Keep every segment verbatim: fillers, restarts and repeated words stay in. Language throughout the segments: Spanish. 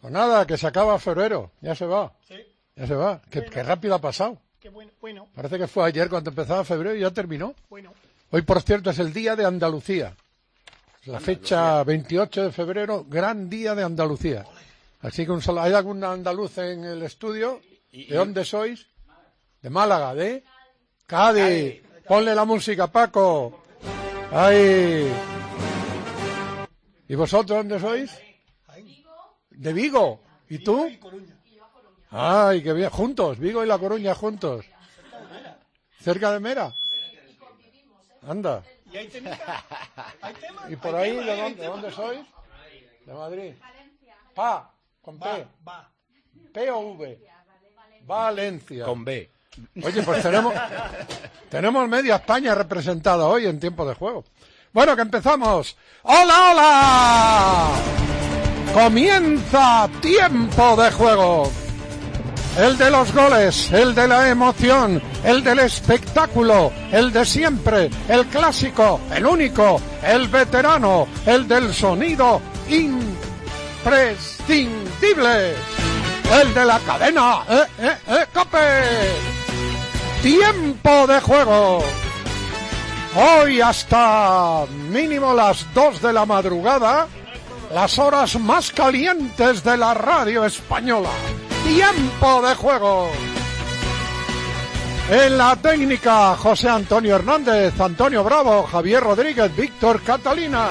Pues nada, que se acaba febrero, ya se va. Sí. Ya se va. Qué, Bueno. qué rápido ha pasado. Qué bueno, bueno, Parece que fue ayer cuando empezaba febrero y ya terminó. bueno. Hoy, por cierto, es el Día de Andalucía. La fecha veintiocho de febrero, gran Día de Andalucía. Así que un saludo. ¿Hay algún andaluz en el estudio? ¿De dónde sois? De Málaga, ¿de? Cádiz. Ponle la música, Paco. Ahí. ¿Y vosotros dónde sois? De Vigo. ¿Y tú? Ay, qué bien. Juntos, Vigo y La Coruña juntos. ¿Cerca de Mera? Anda. ¿Y hay tema? ¿Hay tema? ¿Y por ¿Hay ahí tema? de ¿Hay dónde, de tema? dónde sois? De Madrid. Pa, con P. Va, va. P o V. Valencia. Con B. Oye, pues tenemos, tenemos media España representada hoy en tiempo de juego. Bueno, que empezamos. ¡Hola, hola! Comienza tiempo de juego. El de los goles, el de la emoción, el del espectáculo, el de siempre, el clásico, el único, el veterano, el del sonido imprescindible, el de la cadena, eh, eh, eh, COPE. Tiempo de juego. Hoy hasta mínimo las dos de la madrugada, las horas más calientes de la radio española. Tiempo de juego. En la técnica, José Antonio Hernández, Antonio Bravo, Javier Rodríguez, Víctor Catalina.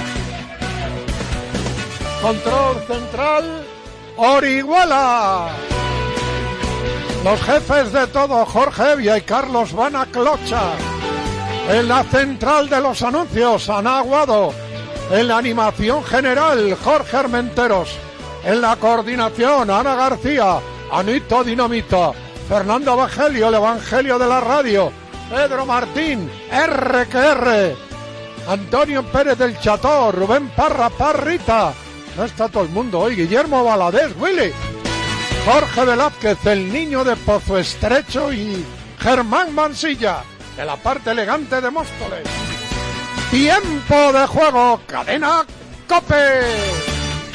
Control central, Orihuela. Los jefes de todo, Jorge Evia y Carlos Vana Clocha. En la central de los anuncios, Ana Aguado. En la animación general, Jorge Armenteros. En la coordinación, Ana García, Anita Dinamita, Fernando Evangelio, el Evangelio de la radio, Pedro Martín, R que R, Antonio Pérez del Cható, Rubén Parra Parrita, no está todo el mundo hoy, Guillermo Valadez, Willy, Jorge Velázquez, el niño de Pozo Estrecho y Germán Mansilla, de la parte elegante de Móstoles. Tiempo de juego, cadena COPE.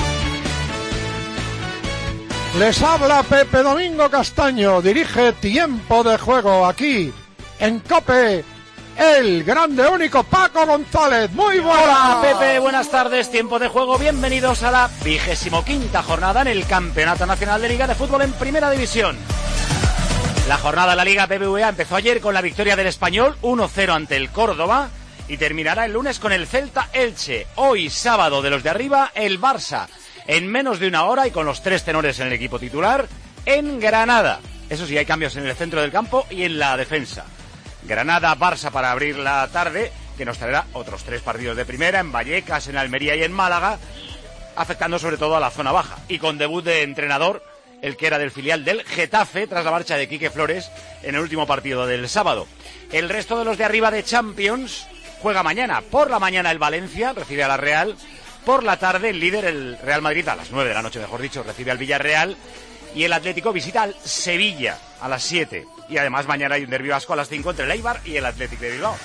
Les habla Pepe Domingo Castaño, dirige Tiempo de Juego aquí en COPE, el grande único Paco González. Muy buenas. Hola Pepe, buenas tardes, Tiempo de Juego, bienvenidos a la vigésimo quinta jornada en el Campeonato Nacional de Liga de Fútbol en Primera División. La jornada de la Liga B B V A empezó ayer con la victoria del Español uno cero ante el Córdoba y terminará el lunes con el Celta Elche. Hoy sábado de los de arriba el Barça. En menos de una hora y con los tres tenores en el equipo titular, en Granada. Eso sí, hay cambios en el centro del campo y en la defensa. Granada-Barça para abrir la tarde, que nos traerá otros tres partidos de primera, en Vallecas, en Almería y en Málaga, afectando sobre todo a la zona baja. Y con debut de entrenador, el que era del filial del Getafe, tras la marcha de Quique Flores en el último partido del sábado. El resto de los de arriba de Champions juega mañana. Por la mañana el Valencia recibe a la Real. Por la tarde, el líder, el Real Madrid, a las nueve de la noche, mejor dicho, recibe al Villarreal. Y el Atlético visita al Sevilla a las siete. Y además mañana hay un derbi vasco a las cinco entre el Eibar y el Atlético de Bilbao.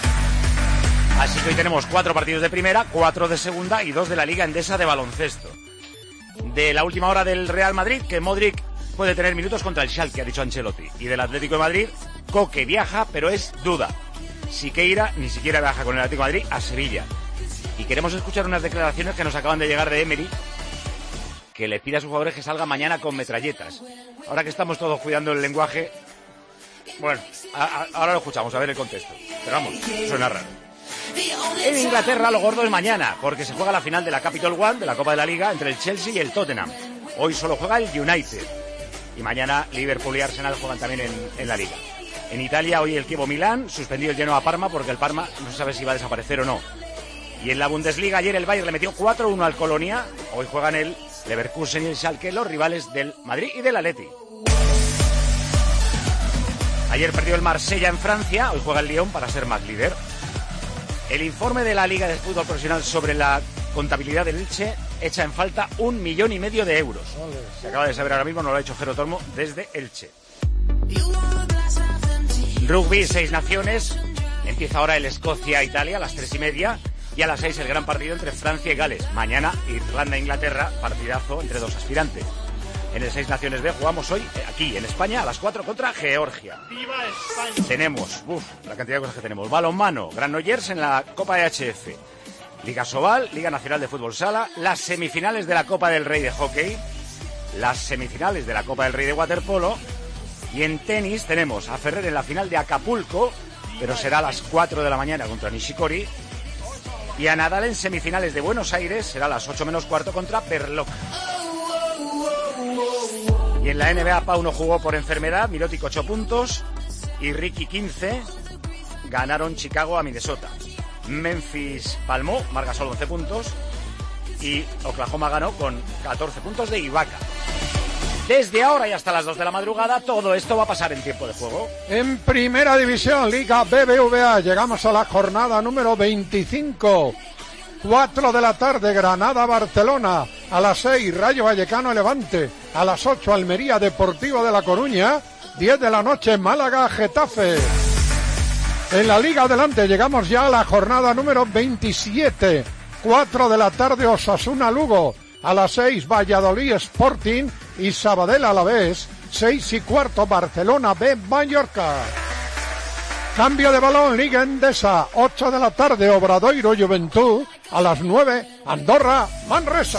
Así que hoy tenemos cuatro partidos de primera, cuatro de segunda y dos de la Liga Endesa de baloncesto. De la última hora del Real Madrid, que Modric puede tener minutos contra el Schalke, ha dicho Ancelotti. Y del Atlético de Madrid, Coque viaja, pero es duda. Siqueira ni siquiera viaja con el Atlético de Madrid a Sevilla. Y queremos escuchar unas declaraciones que nos acaban de llegar de Emery, que le pide a sus jugadores que salgan mañana con metralletas. Ahora que estamos todos cuidando el lenguaje, bueno, a, a, ahora lo escuchamos, a ver el contexto. Pero vamos, suena raro. En Inglaterra lo gordo es mañana, porque se juega la final de la Capital One, de la Copa de la Liga, entre el Chelsea y el Tottenham. Hoy solo juega el United. Y mañana Liverpool y Arsenal juegan también en, en la Liga. En Italia hoy el Chievo Milán, suspendido el Genoa a Parma, porque el Parma no se sabe si va a desaparecer o no. Y en la Bundesliga ayer el Bayern le metió cuatro uno al Colonia. Hoy juegan el Leverkusen y el Schalke, los rivales del Madrid y del Atleti. Ayer perdió el Marsella en Francia, hoy juega el Lyon para ser más líder. El informe de la Liga de Fútbol Profesional sobre la contabilidad del Elche echa en falta un millón y medio de euros. Se acaba de saber ahora mismo, no lo ha hecho Jero Tormo desde Elche. Rugby, seis naciones. Empieza ahora el Escocia-Italia a las tres y media. Y a las seis el gran partido entre Francia y Gales. Mañana Irlanda-Inglaterra, partidazo entre dos aspirantes. En el Seis Naciones B jugamos hoy, aquí en España, a las cuatro contra Georgia. ¡Viva España! Tenemos, uff, la cantidad de cosas que tenemos. Balonmano, Granollers en la Copa de H F. Liga Sobal, Liga Nacional de Fútbol Sala, las semifinales de la Copa del Rey de Hockey, las semifinales de la Copa del Rey de Waterpolo. Y en tenis tenemos a Ferrer en la final de Acapulco, pero será a las cuatro de la mañana contra Nishikori. Y a Nadal en semifinales de Buenos Aires, será a las ocho menos cuarto contra Berlocq. Y en la N B A Pau no jugó por enfermedad, Mirotic ocho puntos y Ricky quince, ganaron Chicago a Minnesota. Memphis palmó, Marc Gasol once puntos y Oklahoma ganó con catorce puntos de Ibaka. Desde ahora y hasta las dos de la madrugada, todo esto va a pasar en tiempo de juego. En Primera División, Liga B B V A, llegamos a la jornada número veinticinco. cuatro de la tarde, Granada-Barcelona. A las seis, Rayo Vallecano-Levante. A las ocho, Almería Deportivo de La Coruña. diez de la noche, Málaga-Getafe. En la Liga Adelante llegamos ya a la jornada número veintisiete. cuatro de la tarde, Osasuna-Lugo. A las seis, Valladolid-Sporting y Sabadell-Alavés. seis y cuarto, Barcelona B-Mallorca. Cambio de balón, Liga Endesa. ocho de la tarde, Obradoiro-Juventud. A las nueve, Andorra-Manresa.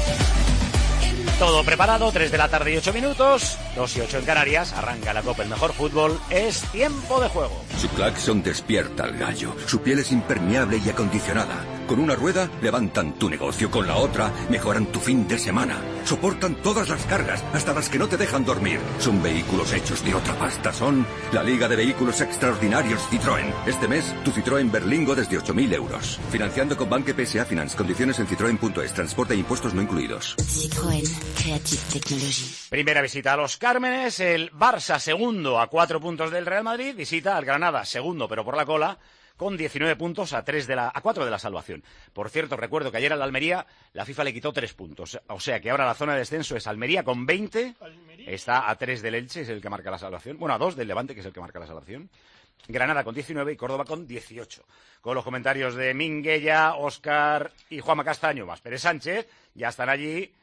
Todo preparado, tres de la tarde y ocho minutos, dos y ocho en Canarias, arranca la Copa, el mejor fútbol, es tiempo de juego. Su claxon despierta al gallo, su piel es impermeable y acondicionada. Con una rueda levantan tu negocio, con la otra mejoran tu fin de semana. Soportan todas las cargas, hasta las que no te dejan dormir. Son vehículos hechos de otra pasta, son la Liga de Vehículos Extraordinarios Citroën. Este mes, tu Citroën Berlingo desde ocho mil euros. Financiando con Banque P S A Finance, condiciones en citroen punto es, transporte e impuestos no incluidos. Citroën. Creative Technology. Primera visita a Los Cármenes, el Barça segundo a cuatro puntos del Real Madrid, visita al Granada segundo pero por la cola, con diecinueve puntos a tres de la a cuatro de la salvación. Por cierto, recuerdo que ayer al Almería la FIFA le quitó tres puntos, o sea que ahora la zona de descenso es Almería con veinte, Almería. Está a tres del Elche, es el que marca la salvación, bueno, a dos del Levante, que es el que marca la salvación. Granada con diecinueve y Córdoba con dieciocho. Con los comentarios de Minguella, Óscar y Juanma Castaño, más Pérez Sánchez, ya están allí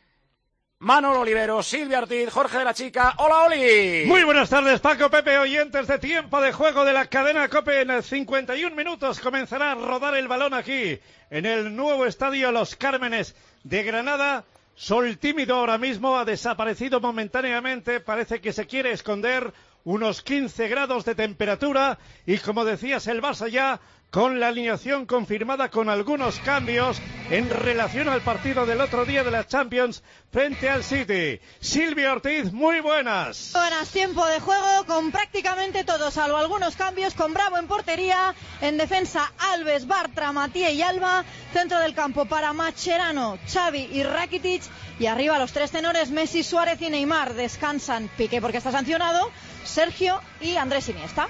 Manolo Olivero, Silvia Ortiz, Jorge de la Chica. ¡Hola, Oli! Muy buenas tardes, Paco, Pepe, oyentes de Tiempo de Juego de la cadena COPE. En cincuenta y un minutos comenzará a rodar el balón aquí, en el nuevo estadio Los Cármenes de Granada. Sol tímido ahora mismo, ha desaparecido momentáneamente, parece que se quiere esconder. Unos quince grados de temperatura y, como decías, el Barça ya con la alineación confirmada, con algunos cambios en relación al partido del otro día de la Champions frente al City. Silvia Ortiz, muy buenas. Buenas, tiempo de juego con prácticamente todo, salvo algunos cambios, con Bravo en portería, en defensa Alves, Bartra, Mathieu y Alba, centro del campo para Mascherano, Xavi y Rakitic, y arriba los tres tenores Messi, Suárez y Neymar. Descansan Piqué porque está sancionado, Sergio y Andrés Iniesta.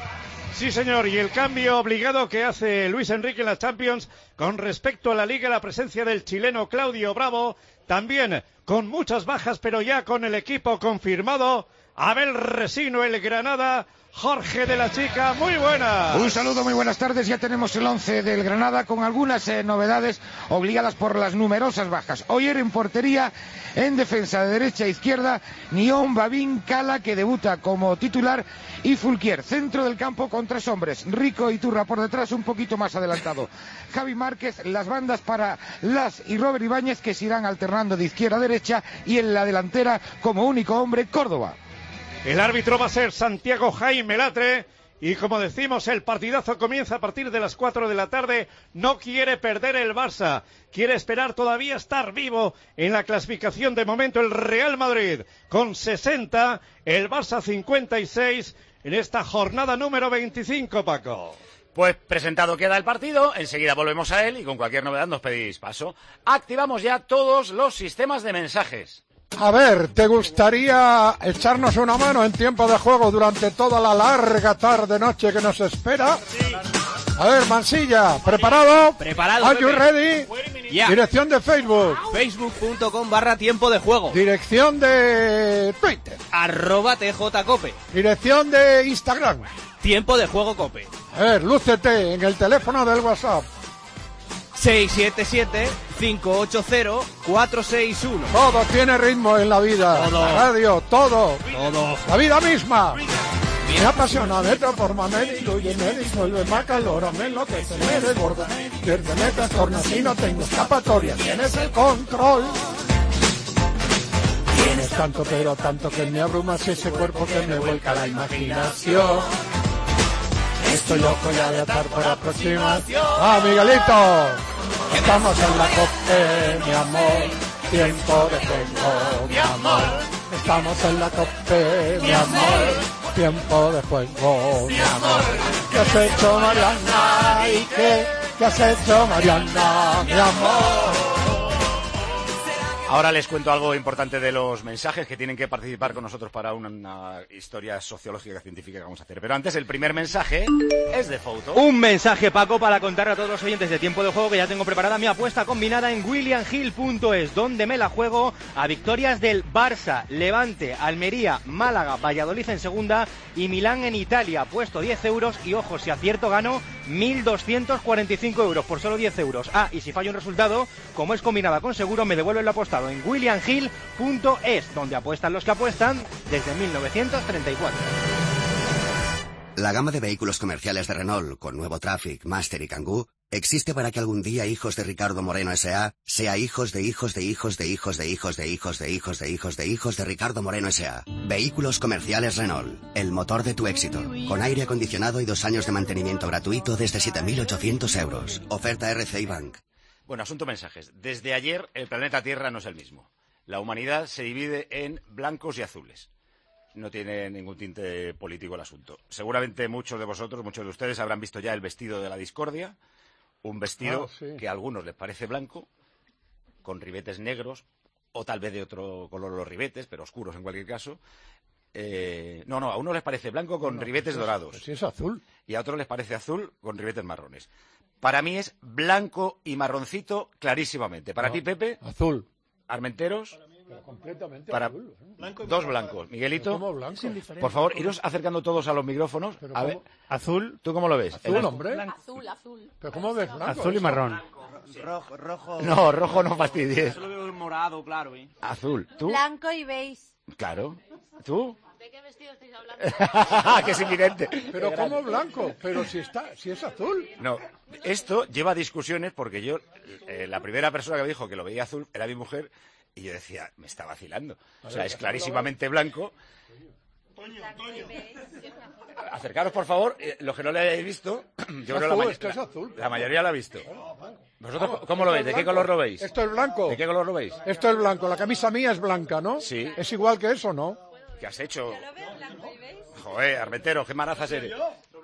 Sí, señor, y el cambio obligado que hace Luis Enrique en la Champions con respecto a la Liga, la presencia del chileno Claudio Bravo, también con muchas bajas, pero ya con el equipo confirmado. Abel Resino, el Granada. Jorge de la Chica, muy buenas. Un saludo, muy buenas tardes. Ya tenemos el once del Granada con algunas eh, novedades obligadas por las numerosas bajas. Oyer en portería, en defensa de derecha e izquierda, Nión, Babín, Cala, que debuta como titular, y Fulquier. Centro del campo con tres hombres, Rico y Turra por detrás, un poquito más adelantado Javi Márquez, las bandas para Las y Robert Ibáñez, que se irán alternando de izquierda a derecha, y en la delantera como único hombre Córdoba. El árbitro va a ser Santiago Jaime Latre. Y como decimos, el partidazo comienza a partir de las cuatro de la tarde. No quiere perder el Barça. Quiere esperar todavía estar vivo en la clasificación. De momento el Real Madrid con sesenta. El Barça cincuenta y seis en esta jornada número veinticinco, Paco. Pues presentado queda el partido. Enseguida volvemos a él y con cualquier novedad nos pedís paso. Activamos ya todos los sistemas de mensajes. A ver, ¿te gustaría echarnos una mano en tiempo de juego durante toda la larga tarde-noche que nos espera? Sí. A ver, Mansilla, ¿preparado? Preparado, Are you Pepe. ready? Ya. Dirección de Facebook. Facebook punto com barra tiempo de juego. Dirección de Twitter. Arroba T J Cope. Dirección de Instagram. Tiempo de juego Cope. A ver, lúcete en el teléfono del WhatsApp. seis siete siete, cinco ocho cero, cuatro seis uno. Todo tiene ritmo en la vida. Todo. La radio, todo. Todo. La vida misma. Me apasiona, me transforma, me diluye, me disuelve, me acalora, me enloquece, me desborda. Pierde, me trastorna, si no tengo escapatoria, tienes el control. Tienes tanto, pero tanto que me abrumas ese cuerpo que me vuelca la imaginación. Estoy loco ya de atar para aproximación. ¡Ah, Miguelito! Estamos en la COPE, mi amor. Tiempo de juego, mi amor. Estamos en la COPE, mi amor. Tiempo de juego, mi amor. ¿Qué has hecho, Mariana? ¿Y qué? ¿Qué has hecho, Mariana, mi amor? Ahora les cuento algo importante de los mensajes que tienen que participar con nosotros para una, una historia sociológica científica que vamos a hacer. Pero antes, el primer mensaje es de Fouto. Un mensaje, Paco, para contar a todos los oyentes de Tiempo de Juego que ya tengo preparada mi apuesta combinada en william hill punto es, donde me la juego a victorias del Barça, Levante, Almería, Málaga, Valladolid en segunda y Milán en Italia. Puesto diez euros y, ojo, si acierto gano mil doscientos cuarenta y cinco euros por solo diez euros. Ah, y si fallo un resultado, como es combinada con seguro, me devuelven lo apostado en william hill punto es, donde apuestan los que apuestan desde mil novecientos treinta y cuatro. La gama de vehículos comerciales de Renault, con nuevo Traffic, Master y Kangoo, existe para que algún día hijos de Ricardo Moreno S A sea hijos de hijos de hijos de hijos de hijos de hijos de hijos de hijos de hijos de Ricardo Moreno S A. Vehículos comerciales Renault, el motor de tu éxito, con aire acondicionado y dos años de mantenimiento gratuito desde siete mil ochocientos euros. Oferta R C I Bank. Bueno, asunto mensajes. Desde ayer el planeta Tierra no es el mismo. La humanidad se divide en blancos y azules. No tiene ningún tinte político el asunto. Seguramente muchos de vosotros, muchos de ustedes habrán visto ya el vestido de la discordia, un vestido ah, sí. que a algunos les parece blanco, con ribetes negros, o tal vez de otro color los ribetes, pero oscuros en cualquier caso. Eh, no, no, a unos les parece blanco con no, ribetes pues dorados. Pues sí es azul. Y a otros les parece azul con ribetes marrones. Para mí es blanco y marroncito clarísimamente. Para no, ti, Pepe. Azul. Armenteros. Pero completamente para azul. ¿eh? Blanco y dos blanco. blancos. Miguelito. ¿Cómo blanco? Por favor, iros acercando todos a los micrófonos. Pero a ¿cómo? ver. Azul. ¿Tú cómo lo ves? Azul, El... hombre. Azul, azul. ¿Pero cómo ves blanco? Azul y eso? marrón. Rojo, rojo. No, rojo no fastidies. Yo lo veo morado, claro, ¿eh? Azul. ¿Tú? Blanco y beige. Claro. ¿Tú? ¿De qué vestido estáis hablando? Que es inminente. Pero ¿cómo blanco? Pero si está, si es azul. No, esto lleva discusiones porque yo, eh, la primera persona que me dijo que lo veía azul era mi mujer y yo decía, me está vacilando. O sea, es clarísimamente blanco. Toño, Toño. Acercaros, por favor, eh, los que no lo hayáis visto, yo creo azul, la, esto es la, azul. la mayoría lo ha visto. ¿Vosotros cómo lo veis? ¿De qué color lo veis? Esto es blanco. ¿De qué color lo veis? Esto es blanco. La camisa mía es blanca, ¿no? Sí. ¿Es igual que eso, no? ¿Qué has hecho? Joder, Armentero, qué marazas eres.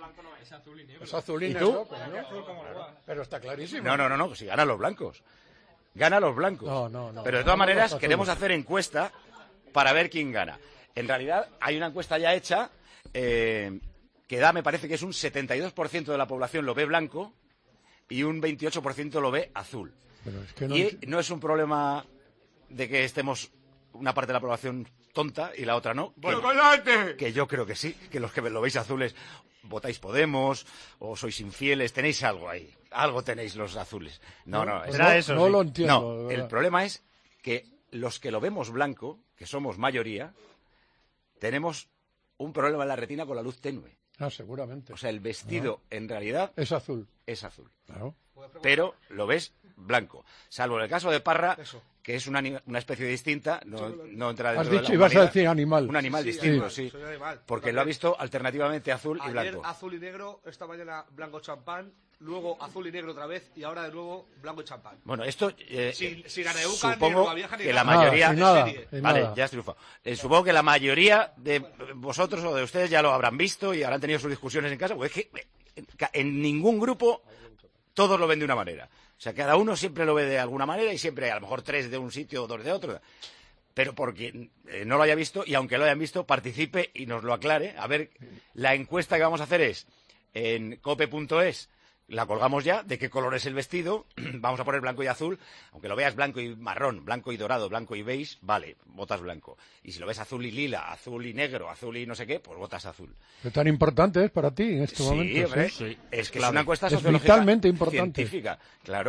Es azul y ¿Y negro. tú? coño. Pero está clarísimo. No, no, no, no, si ganan los blancos. Ganan los blancos. No, no, no. Pero de todas No, maneras, los queremos azules. hacer encuesta para ver quién gana. En realidad, hay una encuesta ya hecha eh, que da, me parece que es un setenta y dos por ciento de la población lo ve blanco y un veintiocho por ciento lo ve azul. Pero es que no, Y no es un problema de que estemos una parte de la población tonta y la otra no. Que, que yo creo que sí, que los que lo veis azules votáis Podemos o sois infieles, tenéis algo ahí. Algo tenéis los azules. No, no. pues es- no, eso, no sí. lo entiendo. no, de el verdad. problema es que los que lo vemos blanco, que somos mayoría, tenemos un problema en la retina con la luz tenue. Ah, seguramente. O sea, el vestido en realidad Es azul. es azul. Claro. Pero lo ves blanco. Salvo en el caso de Parra, que es una, ani- una especie distinta, no, no entra dentro Has de la dicho, ibas a humanidad. decir animal. Un animal Sí, distinto, sí. sí. Soy animal. Porque lo ha visto alternativamente azul y Ayer blanco. azul y negro, esta mañana blanco champán, luego azul y negro otra vez y ahora de nuevo blanco y champán. Bueno, esto eh, Sin- eh, sin Areuca, ni supongo Rubavieja, ni que la nada. mayoría... Nada, sin nada, serie. sin Vale, nada. ya has triunfado. Eh, supongo que la mayoría de vosotros o de ustedes ya lo habrán visto y habrán tenido sus discusiones en casa, porque es que eh, en ningún grupo todos lo ven de una manera. O sea, cada uno siempre lo ve de alguna manera y siempre, a lo mejor tres de un sitio o dos de otro. Pero porque eh, no lo haya visto y aunque lo hayan visto, participe y nos lo aclare. A ver, la encuesta que vamos a hacer es en cope punto es. La colgamos ya, de qué color es el vestido, vamos a poner blanco y azul, aunque lo veas blanco y marrón, blanco y dorado, blanco y beige, vale, votas blanco. Y si lo ves azul y lila, azul y negro, azul y no sé qué, pues votas azul. ¿Qué tan importante es para ti en este Sí, momento? hombre, sí. es que Claro. es una encuesta Es sociológica vitalmente importante. científica, claro.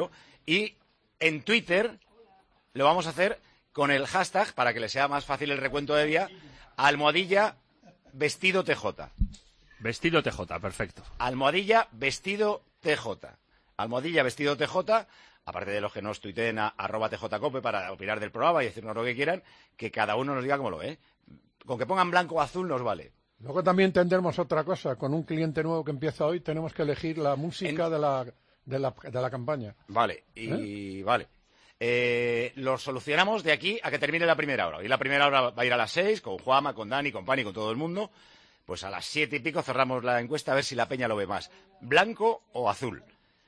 Y en Twitter lo vamos a hacer con el hashtag, para que le sea más fácil el recuento de día, almohadilla vestido T J. Vestido T J, perfecto. Almohadilla vestido T J. Almohadilla vestido T J, aparte de los que nos tuiteen a arroba tjcope para opinar del programa y decirnos lo que quieran, que cada uno nos diga cómo lo ve. Con que pongan blanco o azul nos vale. Luego también tendremos otra cosa. Con un cliente nuevo que empieza hoy tenemos que elegir la música en... de, la, de, la, de la campaña. Vale, y ¿Eh? vale. Eh, lo solucionamos de aquí a que termine la primera hora. Y la primera hora va a ir a las seis, con Juanma, con Dani, con Pani, con todo el mundo. Pues a las siete y pico cerramos la encuesta a ver si la peña lo ve más. ¿Blanco o azul?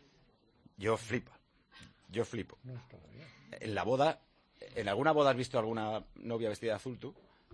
Yo flipo. Yo flipo. En la boda, ¿en alguna boda has visto alguna novia vestida de azul tú?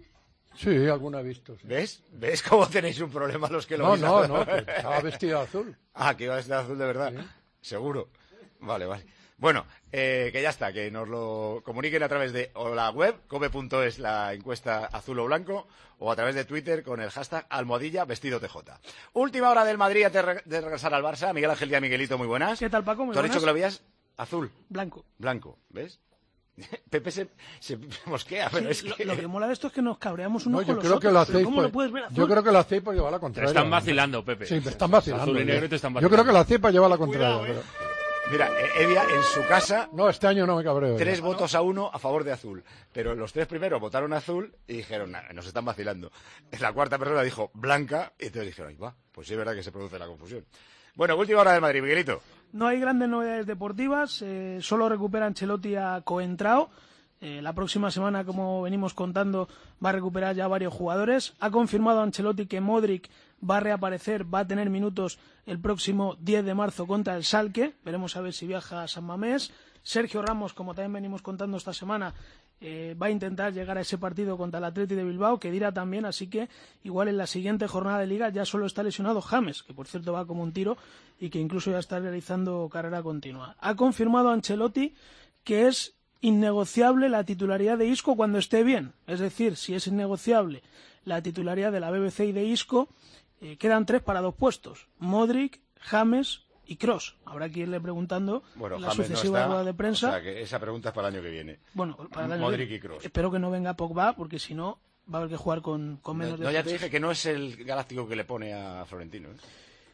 Sí, alguna he visto. Sí. ¿Ves? ¿Ves cómo tenéis un problema los que lo No, veis? no, no, que estaba vestida de azul. Ah, que iba vestida de azul de verdad. Sí. Seguro. Vale, vale. Bueno, eh, que ya está, que nos lo comuniquen a través de o la web, cope punto es, la encuesta azul o blanco, o a través de Twitter con el hashtag almohadilla vestido T J. Última hora del Madrid antes de regresar al Barça. Miguel Ángel y Miguelito, muy buenas. ¿Qué tal, Paco? Muy ¿Tú has buenas. dicho que lo veías azul? Blanco. Blanco, ¿ves? Pepe se, se mosquea, pero sí, es que... Lo, lo que mola de esto es que nos cabreamos unos no, con yo los creo otros. Que lo hacéis ¿Cómo por... lo puedes ver azul? Yo creo que lo hacéis para llevar la contraria. Te están vacilando, Pepe. Sí, te están vacilando. Azul y negro te están vacilando. Yo creo que lo hacéis para llevar la contraria. Cuidado, eh. Mira, Evia en su casa... No, este año no me cabreo. Tres ya. votos a uno a favor de azul. Pero los tres primeros votaron azul y dijeron, nah, nos están vacilando. La cuarta persona dijo blanca y entonces dijeron, ay, va, pues sí es verdad que se produce la confusión. Bueno, última hora del Madrid, Miguelito. No hay grandes novedades deportivas, eh, solo recupera Ancelotti a Coentrao. Eh, la próxima semana, como venimos contando, va a recuperar ya varios jugadores. Ha confirmado Ancelotti que Modric va a reaparecer, va a tener minutos el próximo diez de marzo contra el Schalke. Veremos a ver si viaja a San Mamés. Sergio Ramos, como también venimos contando esta semana, eh, va a intentar llegar a ese partido contra el Atleti de Bilbao, que dirá también, así que igual en la siguiente jornada de Liga ya solo está lesionado James, que por cierto va como un tiro y que incluso ya está realizando carrera continua. Ha confirmado Ancelotti que es innegociable la titularidad de Isco cuando esté bien. Es decir, si es innegociable la titularidad de la B B C y de Isco, eh, quedan tres para dos puestos. Modric, James y Kroos. Habrá que irle preguntando bueno, en la James sucesiva no rueda de prensa. O sea, que esa pregunta es para el año que viene. Bueno, para el año Modric que y Kroos. Espero que no venga Pogba, porque si no va a haber que jugar con, con menos no, de... No, ya te dije que no es el galáctico que le pone a Florentino, ¿eh?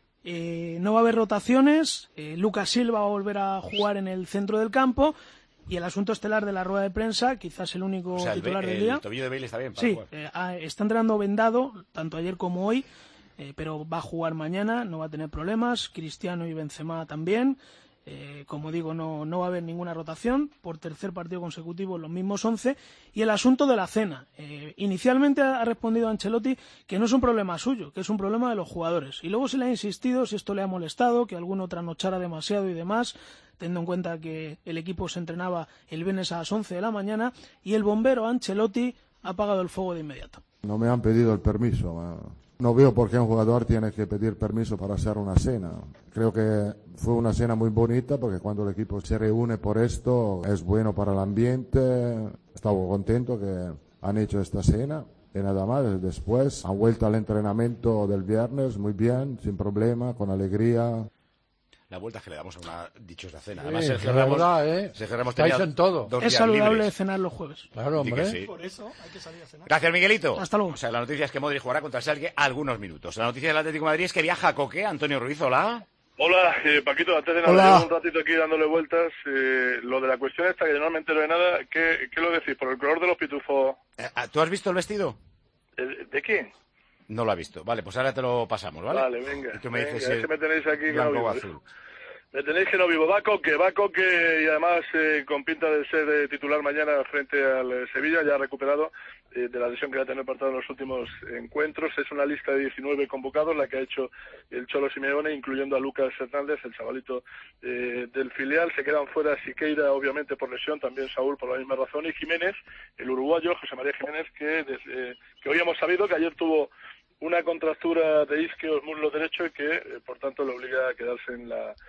Eh, no va a haber rotaciones. eh, Lucas Silva va a volver a jugar en el centro del campo. Y el asunto estelar de la rueda de prensa, quizás el único o sea, titular el, del día. El tobillo de Bale está bien para sí, jugar. eh, está entrenando vendado, tanto ayer como hoy, eh, pero va a jugar mañana, no va a tener problemas. Cristiano y Benzema también. Eh, como digo, no, no va a haber ninguna rotación. Por tercer partido consecutivo, los mismos once. Y el asunto de la cena. Eh, inicialmente ha respondido Ancelotti que no es un problema suyo, que es un problema de los jugadores. Y luego se le ha insistido si esto le ha molestado, que alguno trasnochara demasiado y demás, teniendo en cuenta que el equipo se entrenaba el viernes a las once de la mañana, y el bombero Ancelotti ha apagado el fuego de inmediato. No me han pedido el permiso. No veo por qué un jugador tiene que pedir permiso para hacer una cena. Creo que fue una cena muy bonita porque cuando el equipo se reúne por esto es bueno para el ambiente. Estaba contento que han hecho esta cena y nada más. Después han vuelto al entrenamiento del viernes muy bien, sin problema, con alegría. La vuelta es que le damos a una dichosa cena. Sí, Además, Sergio de Ramos, verdad, ¿eh? Sergio Ramos Estáis tenía en todo. dos Es días saludable libres. cenar los jueves. Claro, hombre. Sí. Por eso hay que salir a cenar. Gracias, Miguelito. Hasta luego. O sea, la noticia es que Modric jugará contra el Schalke algunos minutos. La noticia del Atlético de Madrid es que viaja a Coque. Antonio Ruiz, hola. Hola, eh, Paquito, antes de nada, Hola. llevo un ratito aquí dándole vueltas. Eh, lo de la cuestión esta, que yo no me entero de nada, ¿qué, qué lo decís? ¿Por el color de los pitufos? Eh, ¿Tú has visto el vestido? ¿De, de qué? No lo ha visto. Vale, pues ahora te lo pasamos, ¿vale? Vale, venga. Y tú me venga, dices es si que me tenéis aquí que no blanco o vivo. azul. Me tenéis que no vivo. Va Coque, va Coque y además eh, con pinta de ser eh, titular mañana frente al eh, Sevilla, ya recuperado eh, de la lesión que ha tenido apartado en los últimos encuentros. Es una lista de diecinueve convocados la que ha hecho el Cholo Simeone, incluyendo a Lucas Hernández, el chavalito eh, del filial. Se quedan fuera Siqueira, obviamente por lesión, también Saúl por la misma razón, y Jiménez, el uruguayo, José María Jiménez, que, desde, que hoy hemos sabido que ayer tuvo una contractura de isquios muslo derecho y que, eh, por tanto, le obliga a quedarse en la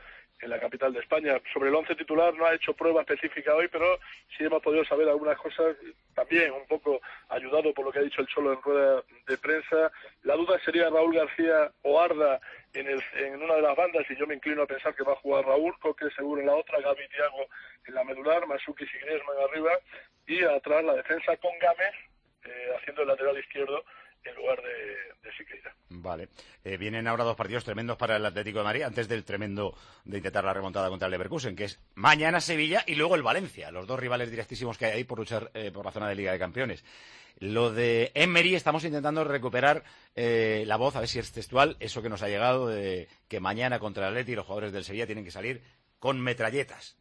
en la capital de España. Sobre el once titular no ha hecho prueba específica hoy, pero sí hemos podido saber algunas cosas, también un poco ayudado por lo que ha dicho el Cholo en rueda de prensa. La duda sería Raúl García o Arda en, el, en una de las bandas, y yo me inclino a pensar que va a jugar Raúl, Coque seguro en la otra, Gavi y Thiago en la medular, Mandzukic y Griezmann arriba, y atrás la defensa con Gámez eh, haciendo el lateral izquierdo en lugar de, de Siqueira. Vale. Eh, vienen ahora dos partidos tremendos para el Atlético de Madrid, antes del tremendo de intentar la remontada contra el Leverkusen, que es mañana Sevilla y luego el Valencia, los dos rivales directísimos que hay ahí por luchar eh, por la zona de Liga de Campeones. Lo de Emery, estamos intentando recuperar eh, la voz, a ver si es textual, eso que nos ha llegado de que mañana contra el Atleti los jugadores del Sevilla tienen que salir con metralletas.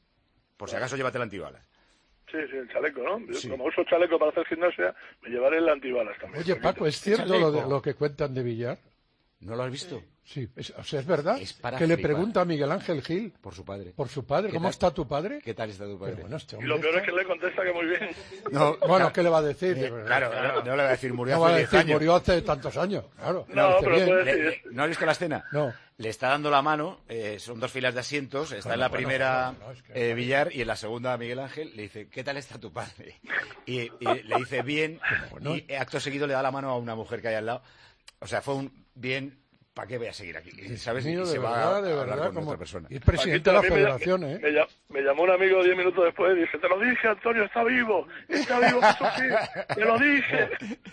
Por si acaso llévate el antibalas. Sí, sí, el chaleco, ¿no? Yo, Sí. como uso chaleco para hacer gimnasia, me llevaré el antibalas también. Oye, Paco, ¿es cierto lo, de, lo que cuentan de Villar? ¿No lo has visto? Sí, es, o sea, es verdad. Es para que le flipar. pregunta a Miguel Ángel Gil. Por su padre. Por su padre. ¿Qué ¿Cómo tal? está tu padre? ¿Qué tal está tu padre? Pero bueno, este Y hombre lo peor está- es que le contesta que muy bien. No, bueno, ¿qué le va a decir? Eh, claro, no, no le va a decir murió No va hace a diez decir, años. murió hace tantos años. Claro. No, dice, pero bien. puede Le- decir. le- ¿No has visto la escena? No. Le está dando la mano, eh, son dos filas de asientos, está en la bueno, primera bueno, no, es que- eh, Villar y en la segunda Miguel Ángel, le dice, ¿qué tal está tu padre? Y, y le dice, bien, Bueno. y acto seguido le da la mano a una mujer que hay al lado. O sea, fue un bien, ¿para qué voy a seguir aquí? ¿Sabes? Mío, Y de se va verdad, a de hablar verdad, con como- otra persona. Y es presidente de la Paquito, a mí me- federación, me, ¿eh? Me, llam- me llamó un amigo diez minutos después y dice, te lo dije, Antonio, está vivo, está vivo, Jesús, sí, te lo dije.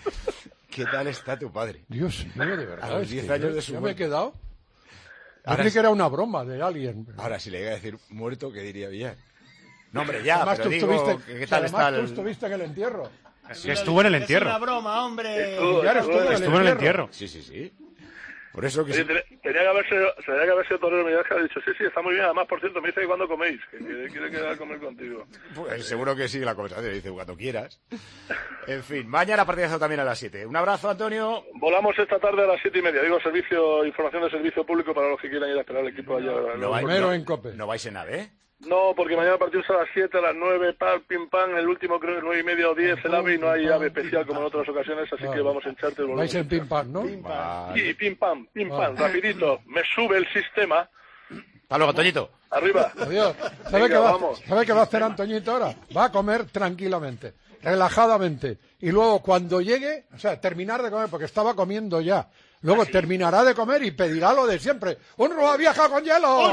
¿Qué tal está tu padre? Dios mío, de verdad. A los es diez que años yo- de su yo me he muerte. quedado. Ahora Pensé es- que era una broma de alguien. Ahora, si le iba a decir muerto, ¿qué diría Villar? No, hombre, ya, Además, pero tú digo, estuviste, ¿qué tal además, está tú el...? estuviste en el entierro. Que estuvo en el Es entierro. una broma, hombre. Estuvo, Villar estuvo, estuvo en el Estuvo en el entierro. Sí, sí, sí. Por eso que Oye, sí. tenía, tenía que haber sido, tenía que haber sido Torero Miguel, que ha dicho, sí, sí, está muy bien, además, por cierto, me dice que cuando coméis, que quiere, quiere quedar a comer contigo. Pues seguro que sí, la conversación dice cuando quieras. En fin, mañana partidazo también a las siete. Un abrazo, Antonio. Volamos esta tarde a las siete y media, digo, servicio, información de servicio público para los que quieran ir a esperar al equipo allá. No, vais, Primero no- en COPE. no vais en nave, ¿eh? No, porque mañana el partido es a las siete, a las nueve, pal, pim, pam, el último creo que nueve y media o diez, el AVE, y no hay ave especial como en otras ocasiones, así Vale. que vamos en charter. volvemos. Vais en pim pam, ¿no? Vale. Sí, pim, pam, pim, pam, Vale. rapidito, me sube el sistema, Hasta luego, Toñito. arriba. Adiós. ¿Sabe Venga, qué va, vamos. ¿Sabe qué va a hacer Antoñito ahora? Va a comer tranquilamente, relajadamente. Y luego, cuando llegue, o sea, terminar de comer, porque estaba comiendo ya. Luego terminará de comer y pedirá lo de siempre. ¡Un Rúa Vieja con hielo!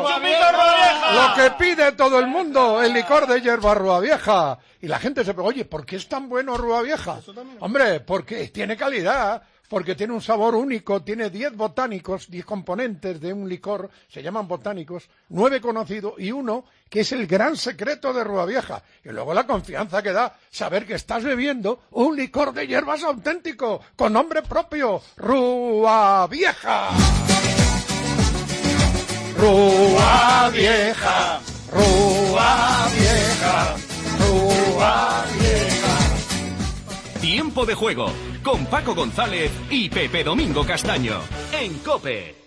Lo que pide todo el mundo, el licor de hierba Rúa Vieja. Y la gente se pregunta, oye, ¿por qué es tan bueno Rúa Vieja? Hombre, porque tiene calidad, porque tiene un sabor único, tiene diez botánicos, diez componentes de un licor, se llaman botánicos, nueve conocidos y uno que es el gran secreto de Rúa Vieja. Y luego la confianza que da saber que estás bebiendo un licor de hierbas auténtico, con nombre propio, Rúa Vieja. Rúa Vieja, Rúa Vieja, Rúa Vieja. Tiempo de juego con Paco González y Pepe Domingo Castaño en COPE.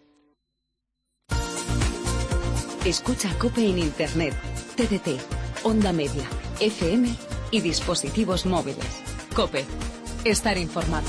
Escucha COPE en Internet, T D T, Onda Media, F M y dispositivos móviles. COPE. Estar informado.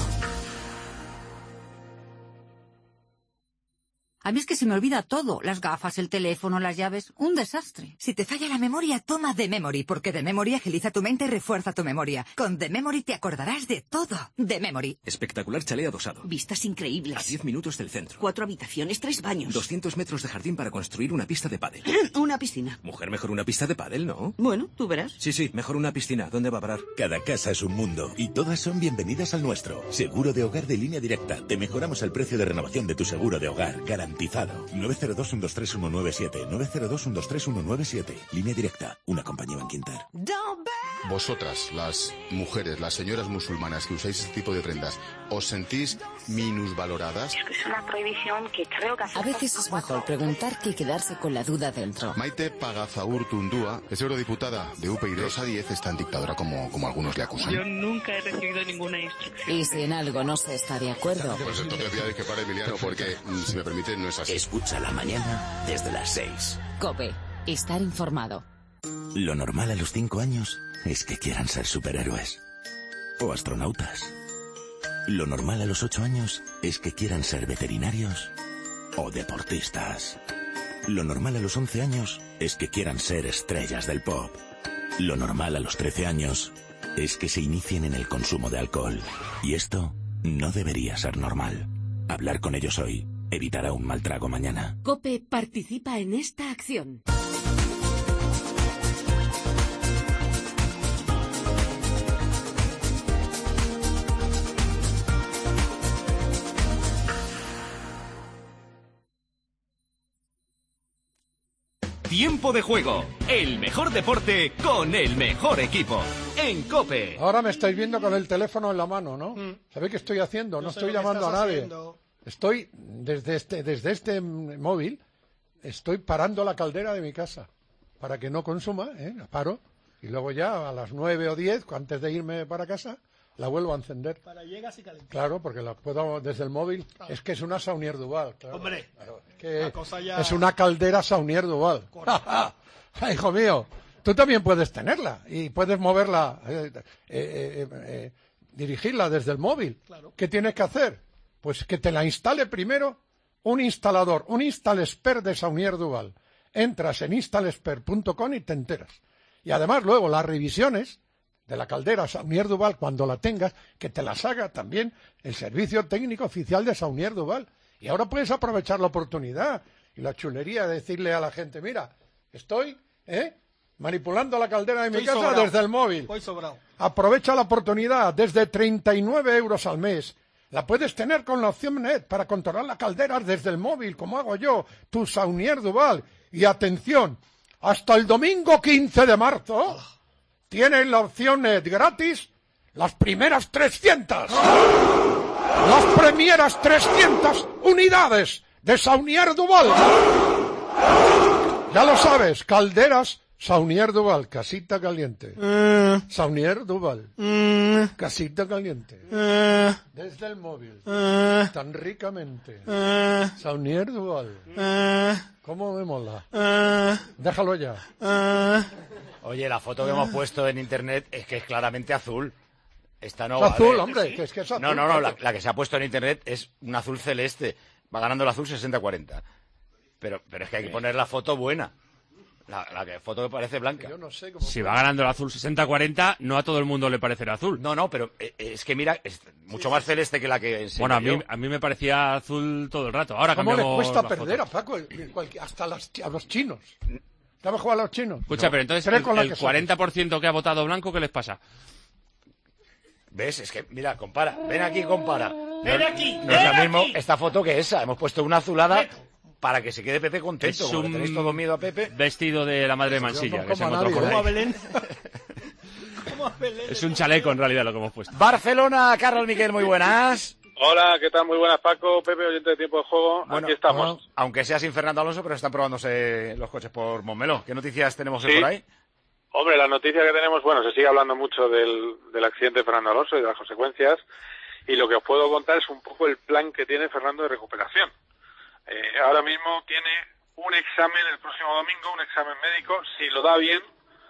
A mí es que se me olvida todo. Las gafas, el teléfono, las llaves. Un desastre. Si te falla la memoria, toma The Memory, porque The Memory agiliza tu mente y refuerza tu memoria. Con The Memory te acordarás de todo. The Memory. Espectacular chalet adosado. Vistas increíbles. A diez minutos del centro. Cuatro habitaciones, tres baños. doscientos metros de jardín para construir una pista de pádel. Una piscina. Mujer, mejor una pista de pádel, ¿no? Bueno, tú verás. Sí, sí, mejor una piscina. ¿Dónde va a parar? Cada casa es un mundo y todas son bienvenidas al nuestro. Seguro de hogar de Línea Directa. Te mejoramos el precio de renovación de tu seguro de hogar. Garantizado. nueve cero dos, uno dos tres, uno nueve siete. nueve cero dos, uno dos tres, uno nueve siete. Línea Directa. Una compañía Bankinter. Vosotras, las mujeres, las señoras musulmanas que usáis este tipo de prendas, ¿os sentís minusvaloradas? Es una prohibición que creo que... A veces es mejor preguntar que quedarse con la duda dentro. Maite Pagazaur Tundúa es eurodiputada de U P Y D. Rosa Díez es tan dictadora como, como algunos le acusan. Yo nunca he recibido ninguna instrucción. Y si en algo no se está de acuerdo... Pues entonces voy a discrepar, Emiliano, porque, si me permite, no es así. Escucha la mañana desde las seis. COPE. Estar informado. Lo normal a los cinco años es que quieran ser superhéroes o astronautas. Lo normal a los ocho años es que quieran ser veterinarios o deportistas. Lo normal a los once años es que quieran ser estrellas del pop. Lo normal a los trece años es que se inicien en el consumo de alcohol. Y esto no debería ser normal. Hablar con ellos hoy evitará un mal trago mañana. COPE participa en esta acción. Tiempo de juego, el mejor deporte con el mejor equipo. En COPE. Ahora me estáis viendo con el teléfono en la mano, ¿no? Mm. ¿Sabéis qué estoy haciendo? No Yo sé estoy lo que llamando a estás nadie. haciendo. Estoy, desde este, desde este móvil, estoy parando la caldera de mi casa para que no consuma, ¿eh? La paro y luego ya a las nueve o diez, antes de irme para casa, la vuelvo a encender. Para llegas y calentas. Claro, porque la puedo desde el móvil. Claro. Es que es una Saunier Duval. Claro. Hombre, Claro, es que la cosa ya- es una caldera Saunier Duval. Hijo mío, tú también puedes tenerla y puedes moverla, eh, eh, eh, eh, dirigirla desde el móvil. Claro. ¿Qué tienes que hacer? Pues que te la instale primero un instalador, un InstallExpert de Saunier Duval. Entras en installexpert punto com y te enteras. Y además luego las revisiones de la caldera Saunier Duval, cuando la tengas, que te las haga también el servicio técnico oficial de Saunier Duval. Y ahora puedes aprovechar la oportunidad y la chulería de decirle a la gente, mira, estoy ¿eh? manipulando la caldera de mi Estoy casa sobrado. desde el móvil. Voy sobrado. Aprovecha la oportunidad, desde treinta y nueve euros al mes. La puedes tener con la opción Net para controlar la caldera desde el móvil, como hago yo, tu Saunier Duval. Y atención, hasta el domingo quince de marzo tienes la opción Net gratis las primeras trescientas. Las primeras trescientas unidades de Saunier Duval. Ya lo sabes, calderas Saunier Duval, casita caliente. Mm. Saunier Duval, Mm. casita caliente. Mm. Desde el móvil, Mm. tan ricamente. Mm. Saunier Duval, Mm. ¿cómo me mola? Mm. Déjalo ya. Mm. Oye, la foto que hemos puesto en internet es que es claramente azul. Esta no Es vale. azul, hombre, que es que es azul. No, no, no, la, la que se ha puesto en internet es un azul celeste. Va ganando el azul sesenta a cuarenta. Pero, pero es que hay que poner la foto buena. La, la que, foto que parece blanca. Yo no sé cómo... Si va ganando el azul sesenta a cuarenta, no a todo el mundo le parecerá azul. No, no, pero eh, es que mira, es mucho más celeste que la que enseñé Bueno, a mí, yo. a mí me parecía azul todo el rato. Ahora ¿Cómo le cambiamos cuesta la perder foto. a Paco? el- cualquier- hasta las- a los chinos. ¿Te has jugado a los chinos? Escucha, No. pero entonces Tres el, con la el que cuarenta por ciento que ha votado blanco, ¿qué les pasa? ¿Ves? Es que, mira, compara. Ven aquí y compara. Ven No- aquí, No es ven la mismo aquí. esta foto que esa. Hemos puesto una azulada para que se quede Pepe contento. Es Como le un tenéis todo miedo a Pepe. vestido de la madre de Yo Mansilla, no que se como a encontró nadie, por ¿eh? ahí. Como a Belén. Como a Belén. Es un chaleco, en realidad, lo que hemos puesto. Barcelona, Carlos Miquel, muy buenas. Hola, ¿qué tal? Muy buenas, Paco, Pepe, oyente de Tiempo de Juego. Bueno, Aquí estamos. bueno, aunque sea sin Fernando Alonso, pero están probándose los coches por Montmeló. ¿Qué noticias tenemos hoy Sí. por ahí? Hombre, la noticia que tenemos, bueno, se sigue hablando mucho del, del accidente de Fernando Alonso y de las consecuencias. Y lo que os puedo contar es un poco el plan que tiene Fernando de recuperación. Eh, ahora mismo tiene un examen el próximo domingo, un examen médico, si lo da bien,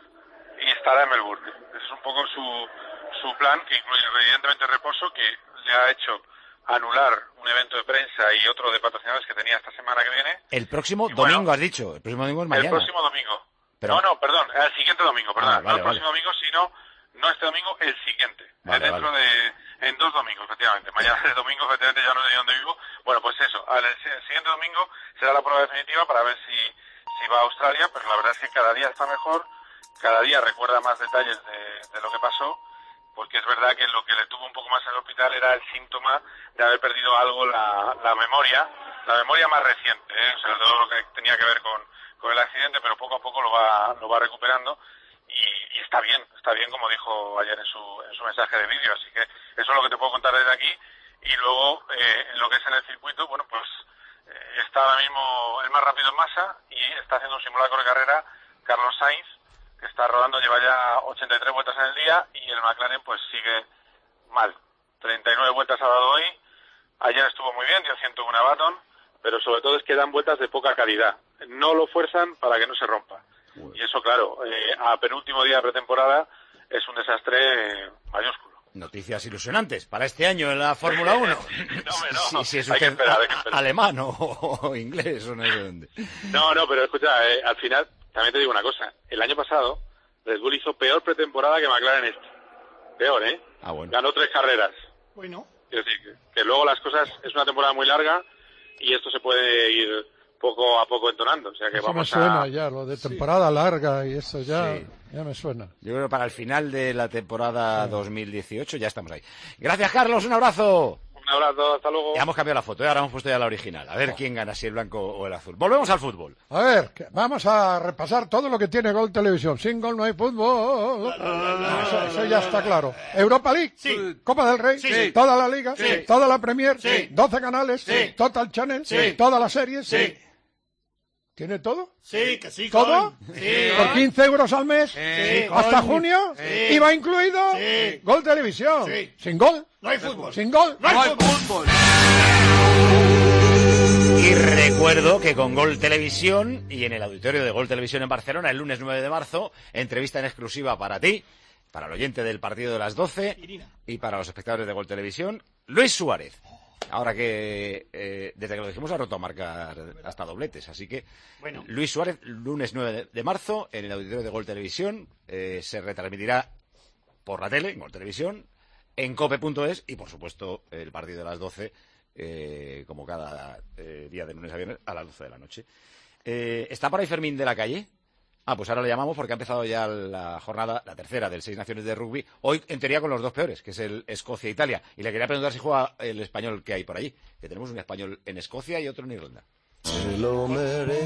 y estará en Melbourne. Ese es un poco su, su plan, que incluye evidentemente reposo, que le ha hecho anular un evento de prensa y otro de patrocinadores que tenía esta semana que viene. El próximo Y bueno, domingo, has dicho. El próximo domingo es mañana. El próximo domingo. Pero- No, no, perdón, el siguiente domingo, perdón. Ah, vale, no el próximo vale. domingo, sino, no este domingo, el siguiente. Vale, dentro vale. de, en dos domingos, efectivamente. Mañana es domingo, efectivamente, ya no sé dónde vivo. Bueno, pues eso, al el siguiente domingo será la prueba definitiva para ver si, si va a Australia, pero la verdad es que cada día está mejor, cada día recuerda más detalles de, de lo que pasó, porque es verdad que lo que le tuvo un poco más en el hospital era el síntoma de haber perdido algo la, la memoria, la memoria más reciente, ¿eh? O sea, todo lo que tenía que ver con, con el accidente, pero poco a poco lo va, lo va recuperando y, y está bien, está bien como dijo ayer en su, en su mensaje de vídeo, así que eso es lo que te puedo contar desde aquí. Y luego, eh, en lo que es en el circuito, bueno, pues eh, está ahora mismo el más rápido en masa y está haciendo un simulacro de carrera Carlos Sainz, que está rodando, lleva ya ochenta y tres vueltas en el día y el McLaren pues sigue mal. treinta y nueve vueltas ha dado hoy, ayer estuvo muy bien, dio ciento uno a Baton, pero sobre todo es que dan vueltas de poca calidad. No lo fuerzan para que no se rompa. Y eso, claro, eh, a penúltimo día de pretemporada es un desastre eh, mayúsculo. Noticias ilusionantes para este año en la Fórmula uno. no, si, si es hay que usted esperar, hay que esperar. alemán o, o inglés o no sé dónde. No, no, pero escucha, eh, al final, también te digo una cosa. El año pasado, Red Bull hizo peor pretemporada que McLaren este. Peor, ¿eh? Ah, bueno. Ganó tres carreras. Bueno. Es decir, que, que luego las cosas, es una temporada muy larga y esto se puede ir poco a poco entonando. O sea que Eso vamos me suena a... ya, lo de temporada sí. larga y eso ya, Sí. ya me suena. Yo creo que para el final de la temporada sí. dos mil dieciocho ya estamos ahí. Gracias, Carlos, un abrazo. Un abrazo, hasta luego. Ya hemos cambiado la foto, ¿eh? Ahora hemos puesto ya la original. A ver oh. quién gana, si el blanco o el azul. Volvemos al fútbol. A ver, que vamos a repasar todo lo que tiene Gol Televisión. Sin gol no hay fútbol. La, la, la, eso, eso ya está claro. Europa League, sí. Copa del Rey, sí. toda la Liga, sí. toda la Premier, sí. doce canales, sí. Total Channel, sí. todas las series. Sí. ¿Tiene todo? Sí, que sí. ¿Todo? Sí. ¿Por quince euros al mes? Sí. ¿Hasta junio? Sí. ¿Y va incluido? Sí. Gol Televisión. Sí. ¿Sin gol? No hay fútbol. ¿Sin gol? No hay fútbol. Y recuerdo que con Gol Televisión y en el auditorio de Gol Televisión en Barcelona, el lunes nueve de marzo, entrevista en exclusiva para ti, para el oyente del partido de las doce Irina. Y para los espectadores de Gol Televisión, Luis Suárez. Ahora que eh, desde que lo dijimos ha roto a marcar hasta dobletes, así que bueno. Luis Suárez, lunes nueve de marzo, en el auditorio de Gol Televisión, eh, se retransmitirá por la tele, en Gol Televisión, en cope punto es y por supuesto el partido de las doce, eh, como cada eh, día de lunes a viernes, a las doce de la noche. Eh, ¿Está por ahí Fermín de la Calle? Ah, pues ahora le llamamos porque ha empezado ya la jornada, la tercera del Seis Naciones de Rugby. Hoy, en teoría, con los dos peores, que es el Escocia e Italia. Y le quería preguntar si juega el español que hay por allí. Que tenemos un español en Escocia y otro en Irlanda. Te lo mereces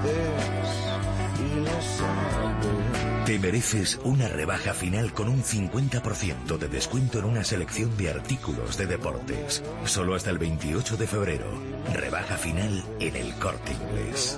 y lo sabes. Te mereces una rebaja final con un cincuenta por ciento de descuento en una selección de artículos de deportes. Solo hasta el veintiocho de febrero. Rebaja final en El Corte Inglés.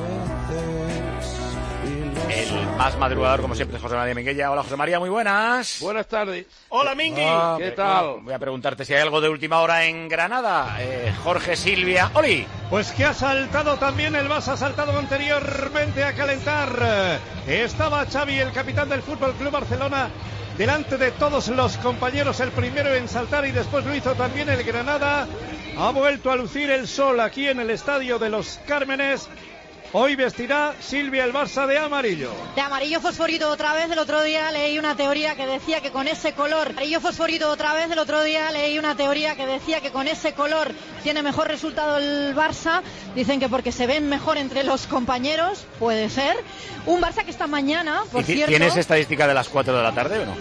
El más madrugador, como siempre, es José María Minguella. Hola, José María, muy buenas. Buenas tardes. Hola, Mingui. Ah, ¿Qué tal? Voy a preguntarte si hay algo de última hora en Granada. Eh, Jorge Silvia, ¡Oli! Pues que ha saltado también el Barça, ha saltado anteriormente a calentar. Estaba Xavi, el capitán del Fútbol Club Barcelona, delante de todos los compañeros, el primero en saltar y después lo hizo también el Granada. Ha vuelto a lucir el sol aquí en el Estadio de los Cármenes. Hoy vestirá Silvia el Barça de amarillo. De amarillo fosforito otra vez. El otro día leí una teoría que decía que con ese color, amarillo fosforito otra vez. El otro día leí una teoría que decía que con ese color tiene mejor resultado el Barça. Dicen que porque se ven mejor entre los compañeros, puede ser. Un Barça que esta mañana, por cierto... ¿Tienes estadística de las cuatro de la tarde o no?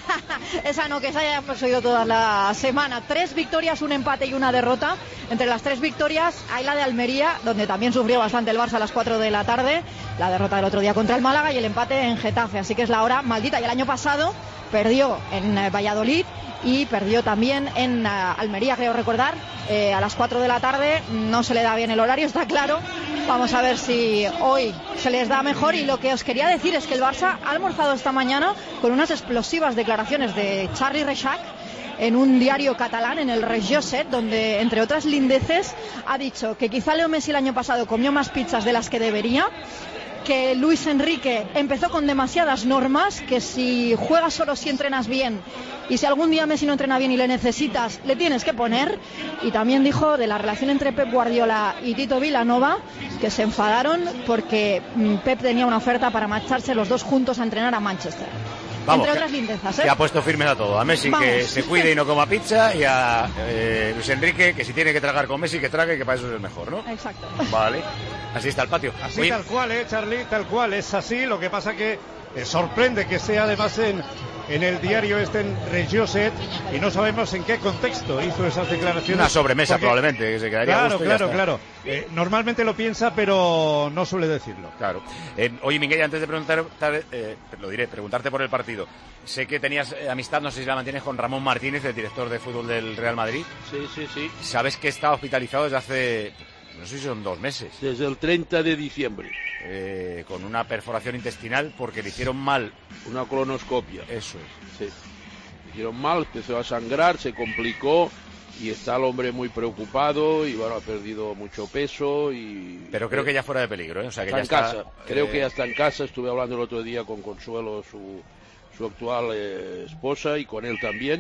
Esa no, que esa ya hemos oído toda la semana. Tres victorias, un empate y una derrota. Entre las tres victorias hay la de Almería, donde también sufrió bastante el Barça a las cuatro de la tarde. La derrota del otro día contra el Málaga y el empate en Getafe. Así que es la hora maldita. Y el año pasado perdió en eh, Valladolid y perdió también en uh, Almería, creo recordar, eh, a las cuatro de la tarde. No se le da bien el horario, está claro. Vamos a ver si hoy se les da mejor. Y lo que os quería decir es que el Barça ha almorzado esta mañana con unas explosivas declaraciones de Charlie Reixac en un diario catalán, en el Regió set, donde, entre otras lindeces, ha dicho que quizá Leo Messi el año pasado comió más pizzas de las que debería, que Luis Enrique empezó con demasiadas normas, que si juegas solo si entrenas bien, y si algún día Messi no entrena bien y le necesitas, le tienes que poner. Y también dijo de la relación entre Pep Guardiola y Tito Vilanova, que se enfadaron porque Pep tenía una oferta para marcharse los dos juntos a entrenar a Manchester. Vamos, entre otras lindezas, ¿eh? Que ha puesto firmes a todo. A Messi, Vamos. que se cuide y no coma pizza, y a eh, Luis Enrique, que si tiene que tragar con Messi, que trague, que para eso es el mejor, ¿no? Exacto. Vale. Así está el patio. Así Muy... tal cual, ¿eh, Charlie? Tal cual, es así. Lo que pasa que eh, sorprende que sea además en, en el diario este en Regió set, y no sabemos en qué contexto hizo esas declaraciones. Una sobremesa, porque... probablemente, que se quedaría Claro, a gusto y claro, ya está. claro. Eh, normalmente lo piensa, pero no suele decirlo. Claro. Eh, oye, Miguel, antes de preguntar, eh, lo diré, preguntarte por el partido. Sé que tenías eh, amistad, no sé si la mantienes, con Ramón Martínez, el director de fútbol del Real Madrid. Sí, sí, sí. Sabes que está hospitalizado desde hace, no sé si son dos meses. Desde el treinta de diciembre. Eh, con una perforación intestinal porque le hicieron mal. Una colonoscopia. Eso es. Sí. Le hicieron mal, empezó a sangrar, se complicó. Y está el hombre muy preocupado y bueno, ha perdido mucho peso y... Pero creo que ya fuera de peligro, ¿eh? O sea, que está ya en está, casa, creo eh... que ya está en casa. Estuve hablando el otro día con Consuelo, su, su actual eh, esposa, y con él también,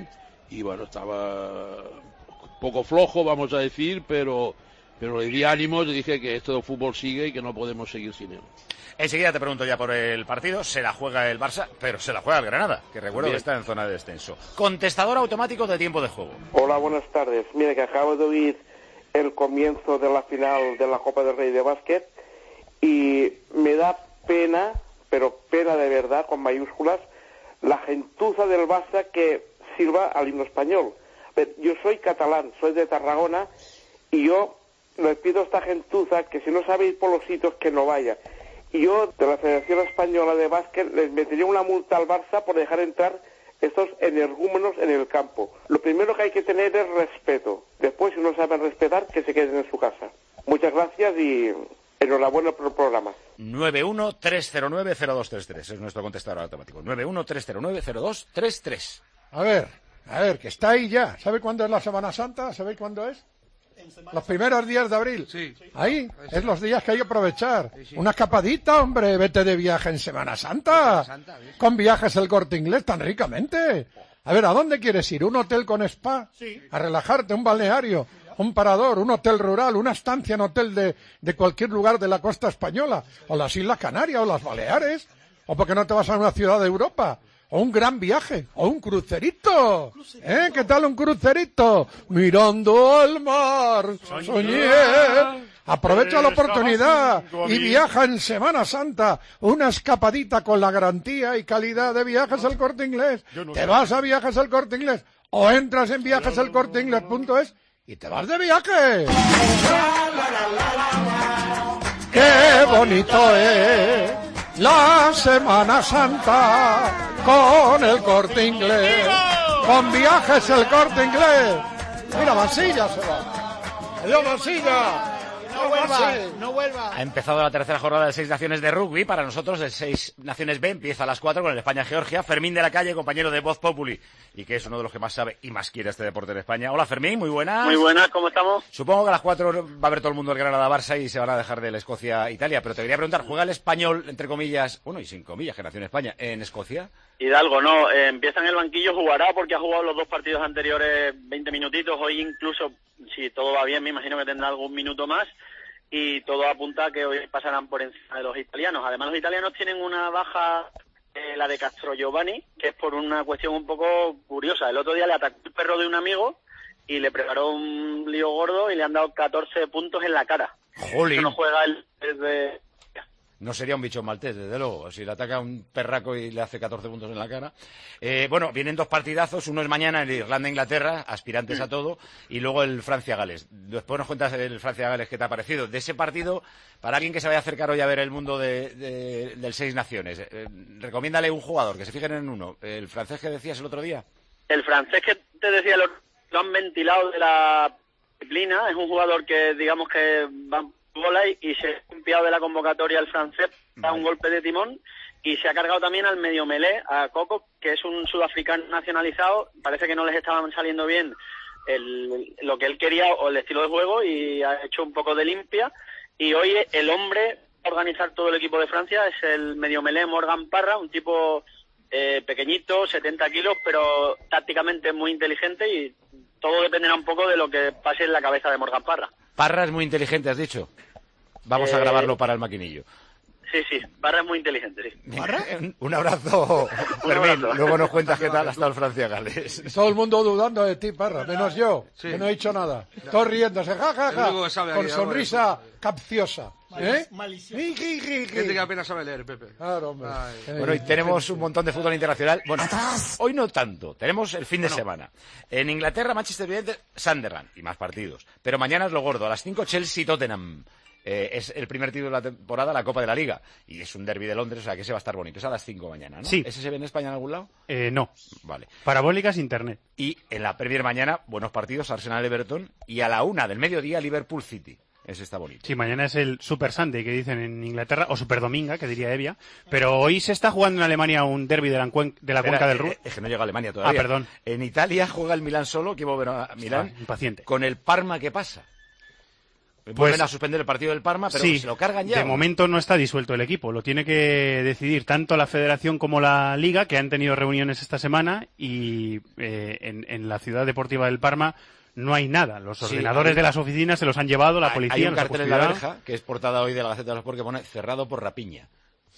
y bueno, estaba un poco flojo, vamos a decir, pero, pero le di ánimos y dije que esto del fútbol sigue y que no podemos seguir sin él. Enseguida te pregunto ya por el partido. Se la juega el Barça, pero se la juega el Granada, que recuerdo Bien. que está en zona de descenso. Contestador automático de tiempo de juego. Hola, buenas tardes. Mire, que acabo de oír el comienzo de la final de la Copa del Rey de básquet y me da pena, pero pena de verdad, con mayúsculas, la gentuza del Barça que sirva al himno español. Yo soy catalán, soy de Tarragona, y yo les pido a esta gentuza que si no sabe ir por los sitios, que no vaya. Y yo, de la Federación Española de Básquet, les metería una multa al Barça por dejar entrar estos energúmenos en el campo. Lo primero que hay que tener es respeto. Después, si no saben respetar, que se queden en su casa. Muchas gracias y enhorabuena por el programa. nueve uno tres cero nueve cero dos tres tres es nuestro contestador automático. nueve uno tres cero nueve cero dos tres tres. A ver, a ver, que está ahí ya. ¿Sabe cuándo es la Semana Santa? ¿Sabéis cuándo es? Los primeros días de abril. Sí. Ahí, es los días que hay que aprovechar. Sí, sí. Una escapadita, hombre, vete de viaje en Semana Santa. Santa con viajes El Corte Inglés tan ricamente. A ver, ¿a dónde quieres ir? ¿Un hotel con spa? Sí. A relajarte, un balneario, un parador, un hotel rural, una estancia en hotel de, de cualquier lugar de la costa española, o las Islas Canarias, o las Baleares, o porque no te vas a una ciudad de Europa. O un gran viaje, o un crucerito. ¿Eh? ¿Qué tal un crucerito? Mirando al mar, soñé. Aprovecha la oportunidad y viaja en Semana Santa. Una escapadita con la garantía y calidad de Viajes El Corte Inglés. Te vas a Viajes El Corte Inglés o entras en viajes el corte inglés punto es y te vas de viaje. ¡Qué bonito es la Semana Santa con El Corte Inglés! Con Viajes El Corte Inglés. Mira, Masilla se va. Adiós, Masilla. No vuelva, no vuelva. Ha empezado la tercera jornada de Seis Naciones de rugby. Para nosotros, el Seis Naciones B empieza a las cuatro con el España-Georgia. Fermín de la Calle, compañero de Voz Populi, y que es uno de los que más sabe y más quiere este deporte en España. Hola, Fermín, muy buenas. Muy buenas, ¿cómo estamos? Supongo que a las cuatro va a ver todo el mundo el Granada-Barça y se van a dejar del Escocia-Italia. Pero te quería preguntar, ¿juega el Español, entre comillas, bueno, y sin comillas, Generación España, en Escocia? Hidalgo, no, eh, empieza en el banquillo, jugará porque ha jugado los dos partidos anteriores veinte minutitos. Hoy incluso, si todo va bien, me imagino que tendrá algún minuto más. Y todo apunta a que hoy pasarán por encima de los italianos. Además, los italianos tienen una baja, eh, la de Castro Giovanni, que es por una cuestión un poco curiosa. El otro día le atacó el perro de un amigo y le preparó un lío gordo y le han dado catorce puntos en la cara. ¡Jolín! No juega él desde... No sería un bicho maltés, desde luego. Si le ataca un perraco y le hace catorce puntos en la cara. Eh, bueno, vienen dos partidazos. Uno es mañana, el Irlanda-Inglaterra, aspirantes a todo. Y luego el Francia-Gales. Después nos cuentas el Francia-Gales qué te ha parecido. De ese partido, para alguien que se vaya a acercar hoy a ver el mundo de, de, del Seis Naciones, eh, recomiéndale un jugador, que se fijen en uno. ¿El francés que decías el otro día? El francés que te decía, lo, lo han ventilado de la disciplina. Es un jugador que, digamos que va bola y, y se ha limpiado de la convocatoria el francés, da un golpe de timón y se ha cargado también al medio melé, a Coco, que es un sudafricano nacionalizado. Parece que no les estaban saliendo bien el, lo que él quería o el estilo de juego y ha hecho un poco de limpia. Y hoy el hombre a organizar todo el equipo de Francia es el medio melé Morgan Parra, un tipo eh, pequeñito, setenta kilos, pero tácticamente muy inteligente y todo dependerá un poco de lo que pase en la cabeza de Morgan Parra. Parra es muy inteligente, has dicho. Vamos eh... a grabarlo para el maquinillo. Sí, sí, Parra es muy inteligente, sí. ¿Parra? Un abrazo, Fermín. Luego nos cuentas qué tal ha estado el Francia-Gales. Todo el mundo dudando de ti, Parra, menos yo, sí. Que no he dicho nada. Todos riéndose, ja, ja, ja, con sonrisa capciosa. ¿Eh? Gente que apenas sabe leer, Pepe. Claro, hombre. Ay, bueno, y tenemos un montón de fútbol internacional. Bueno, hoy no tanto. Tenemos el fin de bueno. semana. En Inglaterra, Manchester United, Sunderland y más partidos. Pero mañana es lo gordo. A las cinco, Chelsea-Tottenham. Eh, es el primer título de la temporada, la Copa de la Liga. Y es un derbi de Londres, o sea que ese va a estar bonito. Es a las cinco mañana, ¿no? Sí. ¿Ese se ve en España en algún lado? Eh, no. Vale. Parabólicas, internet. Y en la Premier mañana, buenos partidos, Arsenal-Everton. Y a la una del mediodía, Liverpool-City. Ese está bonito. Sí, mañana es el Super Sunday que dicen en Inglaterra, o Super Dominga, que diría Evia. Pero hoy se está jugando en Alemania un derbi de la, cuen- de la Espera, cuenca del Ruhr. Eh, es que no llega a Alemania todavía. Ah, perdón. En Italia juega el Milán solo, que va a ver a Milán. Ah, impaciente. Con el Parma, ¿qué pasa? Vuelven a suspender el partido del Parma, pero sí, se lo cargan ya. De momento no está disuelto el equipo. Lo tiene que decidir tanto la Federación como la Liga, que han tenido reuniones esta semana, y eh, en, en la ciudad deportiva del Parma no hay nada. Los Sí, ordenadores hay, de las oficinas se los han llevado, la hay, policía... Hay un los ha cartel en la custodiado. verja, que es portada hoy de la Gaceta de los Sport, que pone cerrado por rapiña.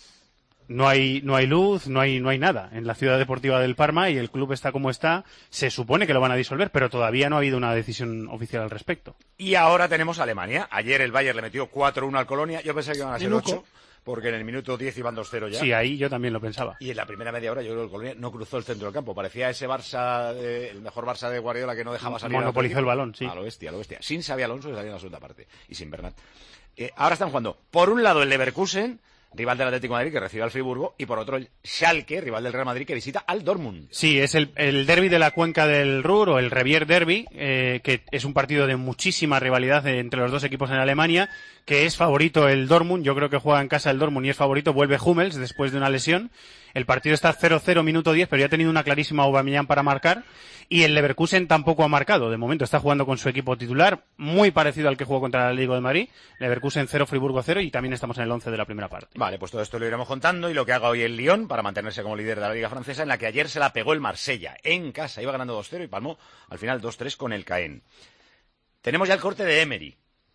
No hay, no hay luz, no hay, no hay nada en la ciudad deportiva del Parma y el club está como está. Se supone que lo van a disolver, pero todavía no ha habido una decisión oficial al respecto. Y ahora tenemos a Alemania. Ayer el Bayern le metió cuatro uno al Colonia. Yo pensé que iban a ser Minuco. ocho, porque en el minuto diez iban dos cero ya. Sí, ahí yo también lo pensaba. Y en la primera media hora yo creo que el Colonia no cruzó el centro del campo. Parecía ese Barça, de- el mejor Barça de Guardiola, que no dejaba salir. Monopolizó a otro el equipo. balón, sí. A lo bestia, a lo bestia. Sin Xabi Alonso, que salió en la segunda parte. Y sin Bernat. Eh, ahora están jugando, por un lado, el Leverkusen, rival del Atlético de Madrid, que recibe al Friburgo, y por otro, el Schalke, rival del Real Madrid, que visita al Dortmund. Sí, es el, el derbi de la cuenca del Ruhr, o el Revier Derby, eh, que es un partido de muchísima rivalidad entre los dos equipos en Alemania, que es favorito el Dortmund. Yo creo que juega en casa el Dortmund y es favorito. Vuelve Hummels después de una lesión. El partido está cero cero, minuto diez, pero ya ha tenido una clarísima Aubameyang para marcar. Y el Leverkusen tampoco ha marcado. De momento está jugando con su equipo titular, muy parecido al que jugó contra el Atlético de Madrid. Leverkusen cero, Friburgo cero, y también estamos en el once de la primera parte. Vale, pues todo esto lo iremos contando, y lo que haga hoy el Lyon para mantenerse como líder de la Liga Francesa, en la que ayer se la pegó el Marsella en casa. Iba ganando dos cero y palmó al final dos tres con el Caen. Tenemos ya el corte de Emery.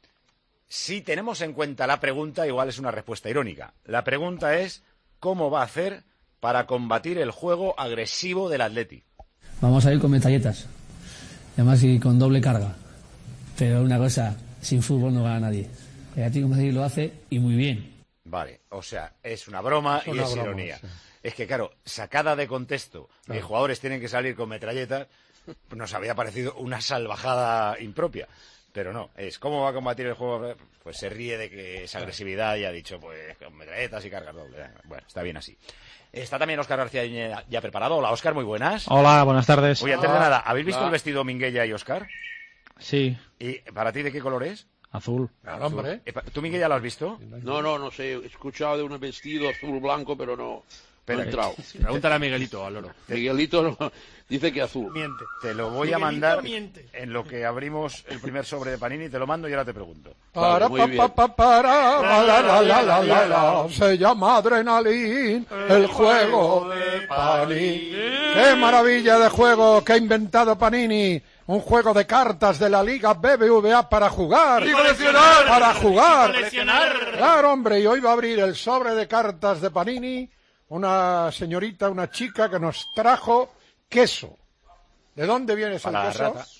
Si tenemos en cuenta la pregunta, igual es una respuesta irónica. La pregunta es, ¿cómo va a hacer para combatir el juego agresivo del Atleti? Vamos a ir con metralletas, además y con doble carga. Pero una cosa, sin fútbol no gana nadie. El Atlético de Madrid lo hace y muy bien. Vale, o sea, es una broma Es y una es broma, ironía. sí. Es que, claro, sacada de contexto, que Claro. jugadores tienen que salir con metralletas, nos había parecido una salvajada impropia. Pero no, es cómo va a combatir el juego. Pues se ríe de que es agresividad y ha dicho, pues, con metralletas y cargas doble. Bueno, está bien así. Está también Óscar García ya, ya preparado. Hola, Óscar, muy buenas. Hola, buenas tardes. Oye, antes de Hola. nada, ¿habéis visto Hola. el vestido Minguella y Óscar? Sí, ¿Y para ti de qué color es? azul. Azul. Eh, ¿Tú, Miguel, ya lo has visto? No, no, no sé. He escuchado de un vestido azul blanco, pero no, no Espera, he entrado. Pregúntale a Miguelito, al loro. Miguelito no- dice que azul. Miente. Te lo voy a Miguelito mandar miente. en lo que abrimos el primer sobre de Panini. Te lo mando y ahora te pregunto. Para, pa, pa, pa, para, la, la, la, la, la, la, se llama Adrenalin, el juego de Panini. ¡Qué maravilla de juego que ha inventado Panini! Un juego de cartas de la Liga B B V A para jugar. ¡Y coleccionar! Para jugar. ¡Y coleccionar! Claro, hombre, y hoy va a abrir el sobre de cartas de Panini una señorita, una chica que nos trajo queso. ¿De dónde viene ese Para la queso? rata.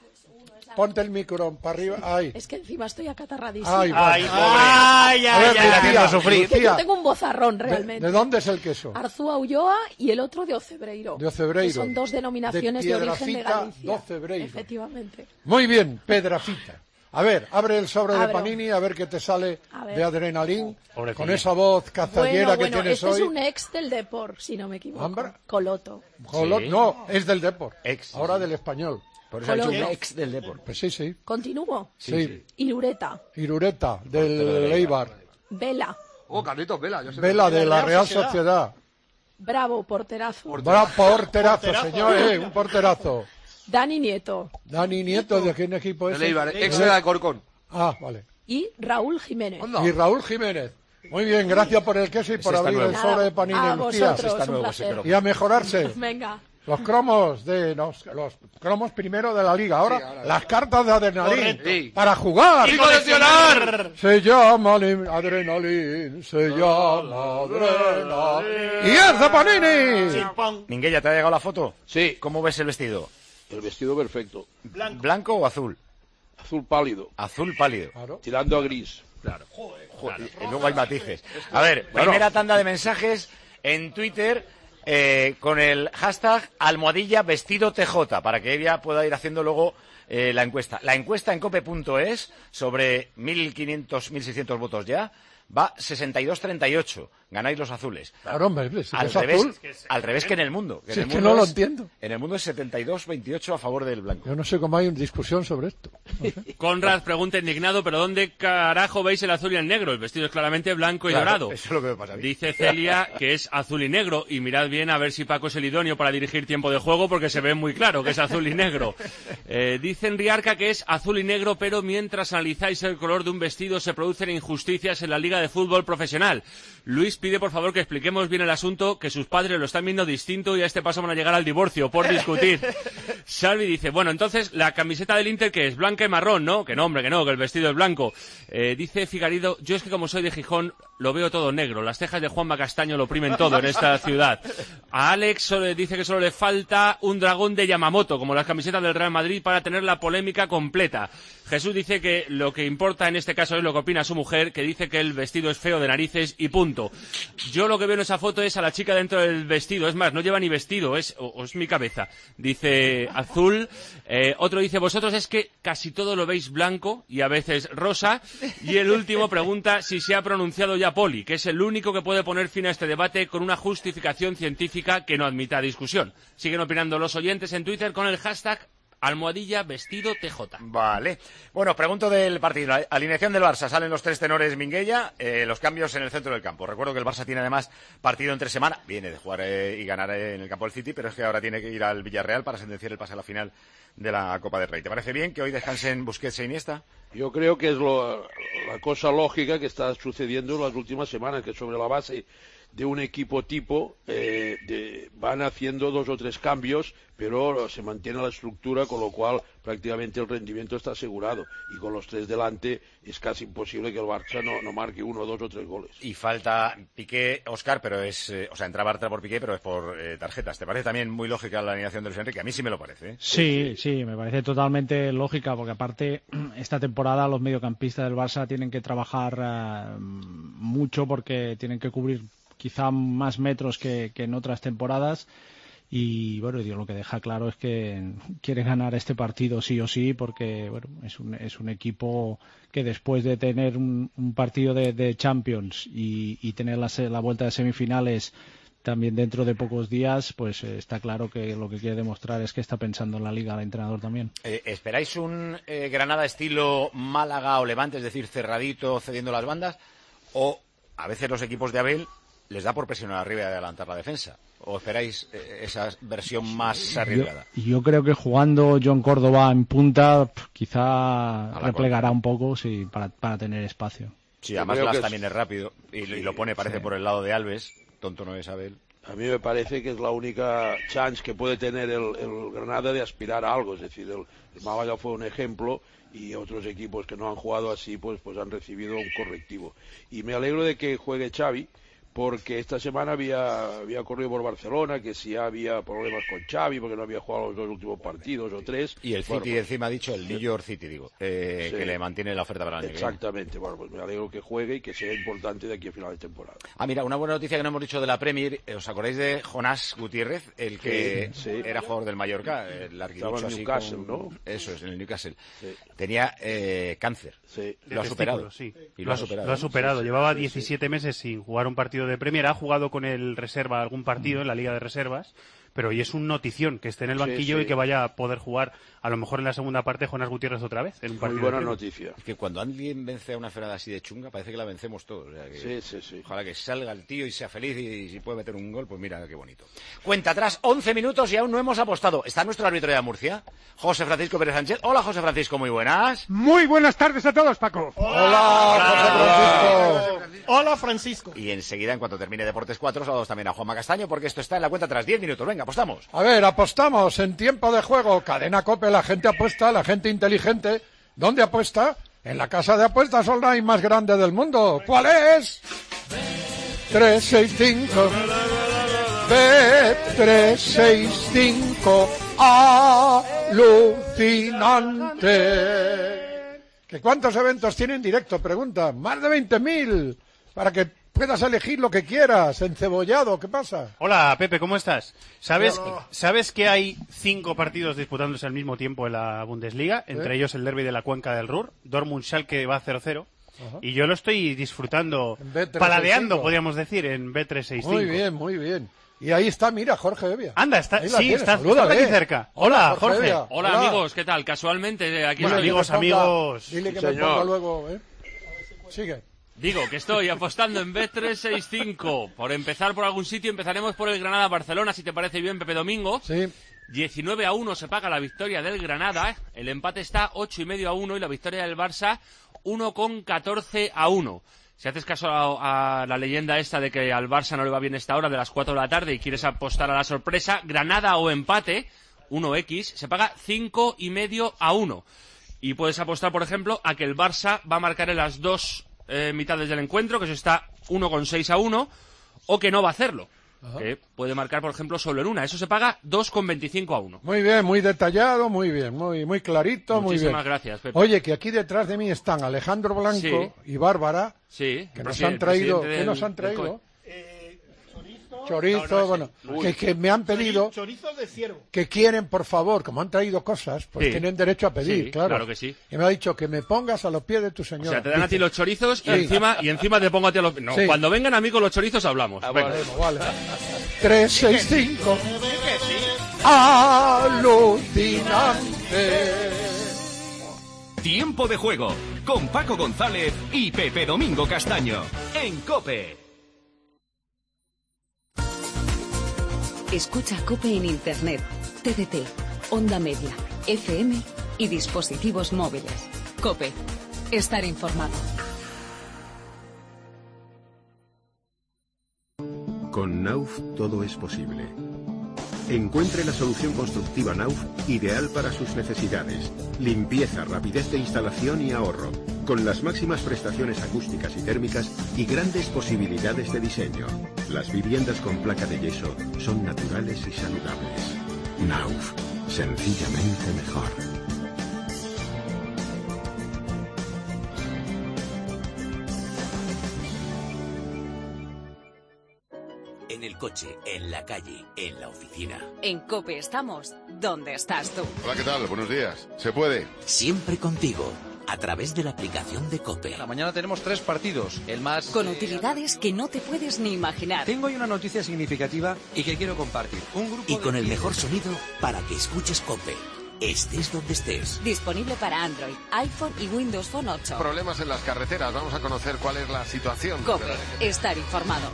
Ponte el micro para arriba. Ahí. Es que encima estoy acatarradísima. Ay, bueno. Ay, ay, A ver, ay, ay, Lucía, Es que Lucía, yo tengo un bozarrón ¿de, realmente. de dónde es el queso? Arzúa Ulloa y el otro de Ocebreiro. De Ocebreiro. Que son dos denominaciones De de, origen de Piedrafita, Galicia. de Ocebreiro. Efectivamente. Muy bien, Pedrafita. A ver, abre el sobre de Abro. Panini, a ver qué te sale A ver. de Adrenalin, Pobrecilla. con esa voz cazallera Bueno, que bueno, tienes este hoy. es un ex del Depor, si no me equivoco. Ambra. Coloto. Jolo- Sí. No, es del Depor. Ex. Ahora del español. Por eso ha dicho un Color. ex del Depor. Pues sí, sí. Continúo. Sí. Irureta. Irureta, del Eibar. Vela. Oh, Carlitos Vela. Yo sé Vela, que- de la Real Sociedad. Bravo, porterazo. Bra- Porterazo, señor, eh, un porterazo. Dani Nieto. Dani Nieto, ¿de qué equipo es? Del Eibar, ex de la de Corcón. Ah, vale. Y Raúl Jiménez. Y Raúl Jiménez. Muy bien, gracias por el queso y por está abrir nuevo. el sobre de Panini, A Lucía. vosotros, Está un nuevo ese placer. cromo. Y a mejorarse. Venga. Los cromos de los, los cromos primero de la liga. Ahora, Sí, ahora. las cartas de Adrenalin. Correcto. Sí. Para jugar. ¡Y coleccionar! Se llama Lim- Adrenalin. Se llama Adrenalin. Y es de Panini. Chimpón. Minguella, ¿te ha llegado la foto? Sí, ¿Cómo ves el vestido? el vestido perfecto. Blanco. ¿Blanco o azul? Azul pálido, Azul pálido. Claro. tirando a gris. Claro. Joder, y luego hay matices. A ver, primera tanda de mensajes en Twitter eh, con el hashtag almohadilla vestido T J para que ella pueda ir haciendo luego eh, la encuesta. La encuesta en cope punto es sobre mil quinientos, mil seiscientos votos ya. Va sesenta y dos treinta y ocho. ganáis los azules. Claro, hombre, si al, es revés, azul. al revés que en el mundo. Que Si en es el que mundo no lo es- entiendo. En el mundo es setenta y dos veintiocho a favor del blanco. Yo no sé cómo hay una discusión sobre esto. No sé. Conrad pregunta indignado, ¿pero dónde carajo veis el azul y el negro? El vestido es claramente blanco y Claro, dorado. eso es lo que me pasa a mí. Dice Celia que es azul y negro, y mirad bien a ver si Paco es el idóneo para dirigir tiempo de juego, porque se ve muy claro que es azul y negro. Eh, dice Enriarca que es azul y negro, pero mientras analizáis el color de un vestido se producen injusticias en la Liga de Fútbol Profesional. Luis pide por favor que expliquemos bien el asunto, que sus padres lo están viendo distinto y a este paso van a llegar al divorcio por discutir. Salvi dice, bueno, entonces la camiseta del Inter que es blanca y marrón, ¿no? Que no, hombre, que no, que el vestido es blanco. Eh, dice Figarido, yo es que como soy de Gijón lo veo todo negro, las cejas de Juanma Castaño lo oprimen todo en esta ciudad. A Alex solo le dice que solo le falta un dragón de Yamamoto, como las camisetas del Real Madrid, para tener la polémica completa. Jesús dice que lo que importa en este caso es lo que opina su mujer, que dice que el vestido es feo de narices y punto. Yo lo que veo en esa foto es a la chica dentro del vestido, es más, no lleva ni vestido, es, o, o es mi cabeza. Dice Azul, eh, otro dice, vosotros es que casi todo lo veis blanco y a veces rosa, y el último pregunta si se ha pronunciado ya Poli, que es el único que puede poner fin a este debate con una justificación científica que no admita discusión. Siguen opinando los oyentes en Twitter con el hashtag almohadilla vestido T J. Vale. Bueno, pregunto del partido. Alineación del Barça. Salen los tres tenores Minguella, eh, los cambios en el centro del campo. Recuerdo que el Barça tiene además partido entre semana. Viene de jugar eh, y ganar eh, en el campo del City, pero es que ahora tiene que ir al Villarreal para sentenciar el pase a la final de la Copa del Rey. ¿Te parece bien que hoy descansen Busquets e Iniesta? Yo creo que es lo- la cosa lógica que está sucediendo en las últimas semanas, que sobre la base de un equipo tipo eh, de- van haciendo dos o tres cambios, pero se mantiene la estructura, con lo cual prácticamente el rendimiento está asegurado. Y con los tres delante es casi imposible que el Barça no, no marque uno, dos o tres goles. Y falta Piqué, Óscar, pero es... Eh, o sea, entra Bartra por Piqué, pero es por eh, tarjetas. ¿Te parece también muy lógica la alineación de Luis Enrique? A mí sí me lo parece. ¿eh? Sí, sí, me parece totalmente lógica, porque aparte esta temporada los mediocampistas del Barça tienen que trabajar eh, mucho, porque tienen que cubrir quizá más metros que, que en otras temporadas. Y bueno, Dios, lo que deja claro es que quiere ganar este partido sí o sí, porque bueno, es un, es un equipo que después de tener un, un partido de, de Champions y, y tener la, se- la vuelta de semifinales también dentro de pocos días, pues eh, está claro que lo que quiere demostrar es que está pensando en la Liga el entrenador también. Eh, ¿Esperáis un eh, Granada estilo Málaga o Levante, es decir, cerradito, cediendo las bandas? ¿O a veces los equipos de Abel les da por presionar arriba y adelantar la defensa? ¿O esperáis eh, esa versión más arriesgada? Yo, yo creo que jugando John Córdoba en punta, pf, quizá la replegará un poco, sí, para, para tener espacio. Sí, Yo además creo Blas que es- también es rápido y, lo- y lo pone, parece, sí. por el lado de Alves. Tonto no es Abel. A mí me parece que es la única chance que puede tener el, el Granada de aspirar a algo. Es decir, el, el Málaga fue un ejemplo y otros equipos que no han jugado así pues, pues han recibido un correctivo. Y me alegro de que juegue Xavi, porque esta semana había, había corrido por Barcelona, que si había problemas con Xavi, porque no había jugado los dos últimos partidos o tres. Y el City Bueno, pues, encima ha dicho, el New York City, digo, eh, Sí. que le mantiene la oferta para el año que viene. Exactamente. Bueno, pues me alegro que juegue y que sea importante de aquí a final de temporada. Ah, mira, una buena noticia que no hemos dicho de la Premier. eh, ¿Os acordáis de Jonás Gutiérrez, el que Sí, sí. era jugador del Mallorca? El larguirucho Estaba en así Newcastle, con- ¿no? Eso es, en el Newcastle. Sí. Tenía eh, cáncer. Sí. Lo ha De superado. testículos, sí. Y lo ha superado. Lo ha ¿no? superado. Sí, sí. Llevaba Sí, sí. diecisiete meses sin jugar un partido de Premier. Ha jugado con el reserva algún partido en la Liga de Reservas, pero hoy es un notición que esté en el Sí, banquillo sí. y que vaya a poder jugar a lo mejor en la segunda parte Jonás Gutiérrez otra vez en un Muy partido. buena de Premier. noticia. Es que cuando alguien vence a una frenada así de chunga, parece que la vencemos todos. O sea que Sí, sí, sí. Ojalá que salga el tío y sea feliz y, y si puede meter un gol, pues mira qué bonito. Cuenta atrás, once minutos y aún no hemos apostado. ¿Está nuestro árbitro de Murcia? José Francisco Pérez Sánchez. Hola, José Francisco, muy buenas. Muy buenas tardes a todos, Paco. Hola, José Francisco. Hola, Francisco. Y enseguida, en cuanto termine Deportes cuatro, saludamos también a Juanma Castaño, porque esto está en la cuenta atrás. diez minutos, venga, apostamos. A ver, apostamos en tiempo de juego. Cadena COPE, la gente apuesta, la gente inteligente. ¿Dónde apuesta? En la casa de apuestas online más grande del mundo. ¿Cuál es? tres seis cinco. B tres seis cinco. Alucinante. ¿Que cuántos eventos tiene en directo? Pregunta. Más de veinte mil. Para que puedas elegir lo que quieras. Encebollado, ¿qué pasa? Hola, Pepe, ¿cómo estás? ¿Sabes, Hola. ¿Sabes que hay cinco partidos disputándose al mismo tiempo en la Bundesliga? Entre ¿Eh? ellos el derbi de la Cuenca del Ruhr. Dortmund-Schalke va cero cero. Ajá. Y yo lo estoy disfrutando, B trescientos sesenta y cinco. paladeando, podríamos decir, en B trescientos sesenta y cinco. Muy bien, muy bien. Y ahí está, mira, Jorge Evia. Anda, está, Ahí la sí, tienes, está, está salúdale. por aquí cerca. Hola, Jorge. Evia. Hola, Hola. amigos, ¿qué tal? Casualmente, eh, aquí Bueno, estoy. amigos, dile que me ponga- amigos. Dile que Sí, me señor. ponga luego, ¿eh? Sigue. Digo que estoy apostando en B trescientos sesenta y cinco. Por empezar por algún sitio, empezaremos por el Granada-Barcelona, si te parece bien, Pepe Domingo. Sí. diecinueve a uno se paga la victoria del Granada. El empate está ocho y medio a uno y la victoria del Barça uno con catorce a uno. Si haces caso a, a la leyenda esta de que al Barça no le va bien esta hora de las cuatro de la tarde y quieres apostar a la sorpresa, Granada o empate, uno equis, se paga cinco y medio a uno. Y puedes apostar, por ejemplo, a que el Barça va a marcar en las dos eh, mitades del encuentro, que eso está uno con seis a uno, o que no va a hacerlo. Ajá. Que puede marcar, por ejemplo, solo en una. Eso se paga dos con veinticinco a uno. Muy bien, muy detallado, muy bien, muy muy clarito, muy bien. Muchísimas gracias, Pepe. Oye, que aquí detrás de mí están Alejandro Blanco Sí. y Bárbara, Sí, que el nos presi- han traído, presidente ¿qué del- nos han del traído? co- Chorizo, No, no, bueno, ese- que, que me han pedido Chorizos de ciervo. que quieren, por favor, como han traído cosas, pues Sí. tienen derecho a pedir, Sí, claro. claro que sí. Y me ha dicho que me pongas a los pies de tu O señora. sea, te dan a ti Dice, los chorizos y Sí. encima y encima te pongo a ti a los... No, Sí. cuando vengan a mí con los chorizos hablamos. Venga. bueno, vale. tres seis cinco Alucinante. Tiempo de juego con Paco González y Pepe Domingo Castaño en COPE. Escucha COPE en Internet, T D T, Onda Media, F M y dispositivos móviles. COPE. Estar informado. Con Nauf todo es posible. Encuentre la solución constructiva Nauf ideal para sus necesidades. Limpieza, rapidez de instalación y ahorro. Con las máximas prestaciones acústicas y térmicas y grandes posibilidades de diseño. Las viviendas con placa de yeso son naturales y saludables. Nauf. Sencillamente mejor. En el coche, en la calle, en la oficina. En COPE estamos donde estás tú. Hola, ¿qué tal? Buenos días. ¿Se puede? Siempre contigo, a través de la aplicación de COPE. Mañana tenemos tres partidos. El más... Con utilidades que no te puedes ni imaginar. Tengo hoy una noticia significativa y que quiero compartir. Un grupo Y con de... el mejor sonido para que escuches COPE. Estés donde estés. Disponible para Android, iPhone y Windows Phone ocho. Problemas en las carreteras. Vamos a conocer cuál es la situación. COPE. Estar informado.